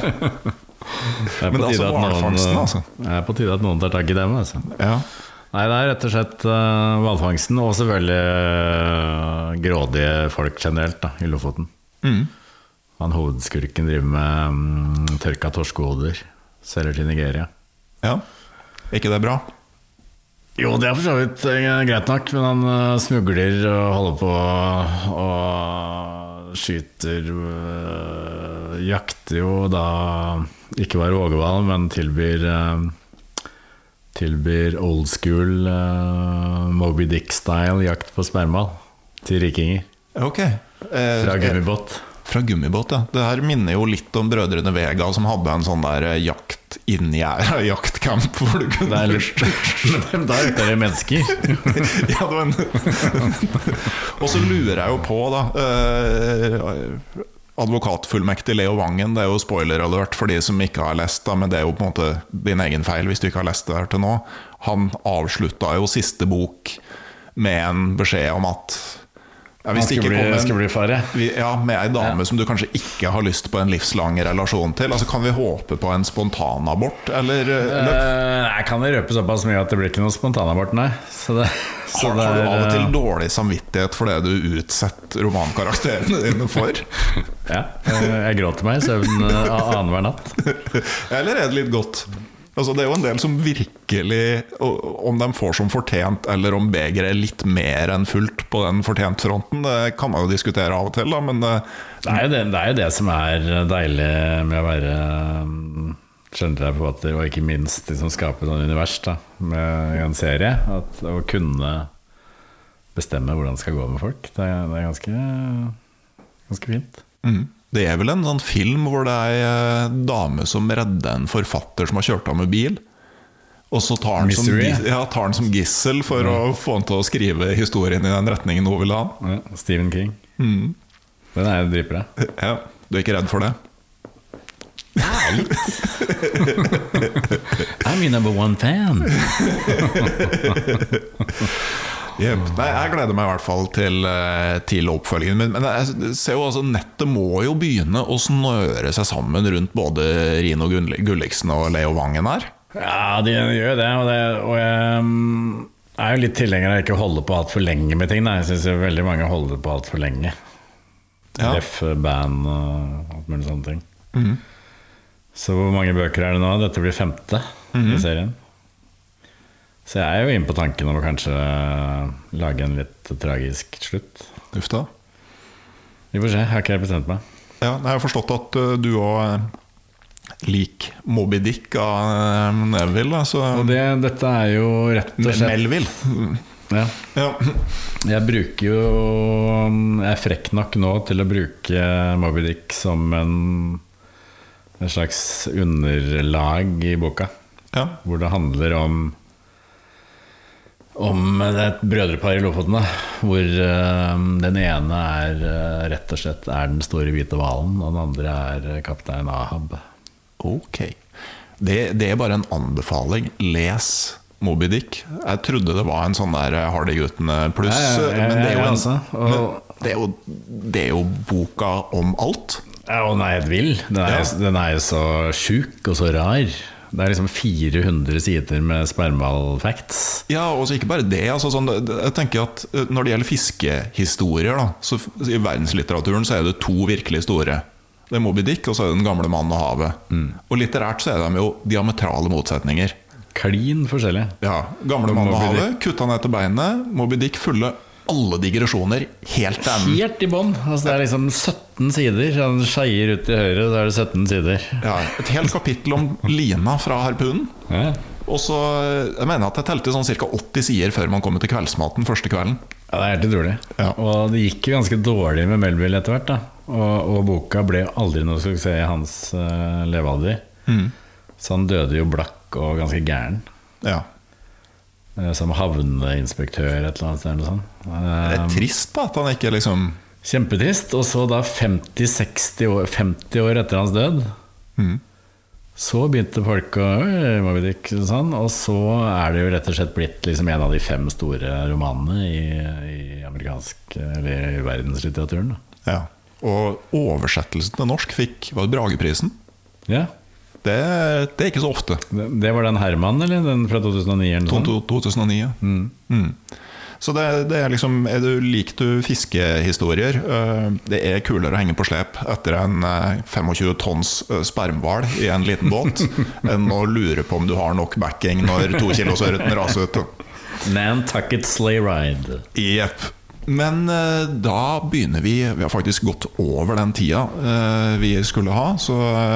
men altså hvalfangsten altså. Det på tide at noen tar tak I dem altså. Ja. Nei, det rett og slett hvalfangsten og selvfølgelig grådige folk generelt da, I Lofoten. Han hovedskurken driver med tørka torskehoder, selger til Nigeria. Ja, ikke det bra? Jo, det for så vidt greit nok, men han smugler og holder på og skyter, jakter jo da ikke bare vågehval, men tilbyr old school Moby Dick-style jakt på spermhval til rikinger. Ok. Fra gummibåt. Fra gummibåt, ja. Det her minner jo litt om Brødrene Vega som hadde en sånn der jakt inni jaktkamp hvor du kunne... Men da det mennesker. Ja, og så lurer jeg jo på da advokatfullmektig Leo Vangen, det jo spoiler alert for de som ikke har lest da, men det jo på en måte din egen feil hvis du ikke har lest det her til nå. Han avsluttet jo siste bok med en beskjed om at han skal bli fare. Ja, med en dame som du kanskje ikke har lyst på en livslang relasjon til. Altså, kan vi håpe på en spontanabort? Eller? Jeg kan røpe såpass mye at det blir ikke noen spontanabort, nei. Har du av og til dårlig samvittighet for det du utsetter romankarakterene dine for? Ja, jeg gråter meg I søvn annenhver natt. Eller det litt godt? Altså, det jo en del som virkelig, om de får som fortjent eller om begeret litt mer enn fullt på den fortjent-fronten, det kan man jo diskutere av og til da, men det jo det som deilig med å være skjønnlitterær og ikke minst liksom skape et univers da, med en serie, at å kunne bestemme hvordan det skal gå med folk, det ganske fint. Det vel en sånn film hvor det en dame som redder en forfatter som har kjørt av med bil. Og så tar han som gissel for å få han til å skrive historien i den retningen hun vil ha. Ja, Stephen King. Den jo dritbra. Ja, du ikke redd for det? Nei, litt. I'm your number one fan. Yep. Nei, jeg gleder meg i hvert fall til oppfølgingen. Men jeg ser jo altså, nettet må jo begynne å snøre seg sammen rundt både Rino Gulliksen og Leo Vangen her. Ja, de gjør det, og jeg jo litt tilhenger av ikke å holde på alt for lenge med ting. Jeg synes veldig mange holder på alt for lenge. Ref, band og alt mulig sånne ting. Så hvor mange bøker det nå? Dette blir 5. I serien. Så jeg jo inne på tanken om å kanskje lage en litt tragisk slutt. Uff da. Vi får se, jeg har ikke bestemt meg. Ja, jeg har forstått at du også lik Moby Dick av Neville. Altså. Og dette jo rett og slett Melville. Ja. Jeg bruker jo jeg frekk nok nå til å bruke Moby Dick som en slags underlag I boka, hvor det handler om det et brødrepar I Lofoten da, hvor den ene rett og slett den store hvite hvalen, og den andre kaptein Ahab. Ok, det bare en anbefaling. Les Moby Dick. Jeg trodde det var en sånn der Hardy-guttene pluss, men det jo boka om alt. Ja, og den helt vill. Den jo så sjuk og så rar. Det liksom 400 sider med spermal-facts. Ja, og så ikke bare det. Altså, sånn, jeg tenker at når det gjelder fiskehistorier, da, så I verdenslitteraturen så det 2 virkelig store. Det Moby Dick, og så Den gamle mannen og havet. Og litterært så de jo diametrale motsetninger. Klin forskjellig. Ja, gamle mannen og havet, kutta ned til beinet. Moby Dick fulle alle digresjoner helt Helt I bånd. Altså, det liksom 17 sider. Han skeier ut til høyre, så det 17 sider. Ja, et helt kapittel om lina fra harpunen. Ja. Og så, jeg mener at jeg telte sånn cirka 80 sider før man kom til kveldsmaten første kvelden. Ja, det helt utrolig. Ja. Og det gikk jo ganske dårlig med Melville etter hvert da. Og boka ble aldri noe suksess I hans levealder. Så han døde jo blakk og ganske gæren. Ja. Som havneinspektør et eller annet sted eller sånn. Det trist da, at han ikke liksom... Kjempetrist. Og så da 50 år etter hans død, så begynte folk å sånn, og så det jo rett og slett blitt liksom en av de 5 store romanene I amerikansk eller I verdenslitteraturen. Ja. Og oversettelsen til norsk var Brageprisen. Ja. Det ikke så ofte. Det var den Herman, eller den fra 2009? Eller 2009, ja. Så det liksom, liker du fiskehistorier, det kulere å henge på slep etter en 25 tons spermhval I en liten båt, enn å lure på om du har nok backing når 2 kilos ørreten raser ut. Nantucket Sleigh Ride. Jep. Men da begynner vi har faktisk gått over den tida vi skulle ha, så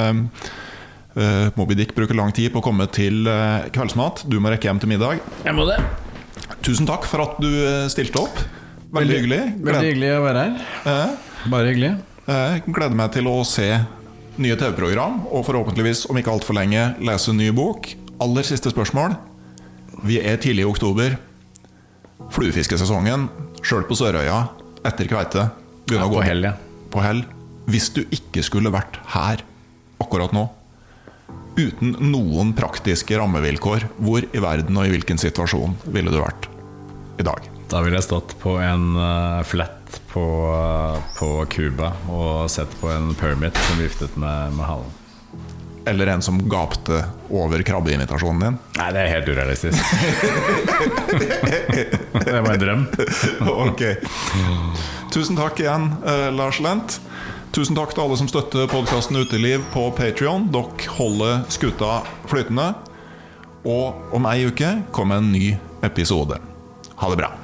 Moby Dick bruker lang tid på å komme til kveldsmat. Du må rekke hjem til middag. Jeg må det. Tusen takk for at du stilte opp. Veldig hyggelig. Veldig hyggelig å være her. Bare hyggelig. Jeg gleder meg til å se nye TV-program, og forhåpentligvis, om ikke alt for lenge, lese en ny bok. Aller siste spørsmål. Vi tidlig I oktober. Fluefiskesesongen, selv på Sørøya, etter kveite. Ja, på hell, ja. På hell. Hvis du ikke skulle vært her akkurat nå, uten noen praktiske rammevilkår, hvor I verden og I hvilken situasjon ville du vært I dag? Da ville jeg stått på en flat på Cuba og sett på en permit som viftet med halen. Eller en som gapte over krabbeimitasjonen din? Nei, det helt urealistisk. Det var en drøm. Ok. Tusen takk igjen, Lars Lent. Tusen takk til alle som støtter podcasten Uteliv på Patreon. Dere holder skuta flytende. Og om en uke kommer en ny episode. Ha det bra.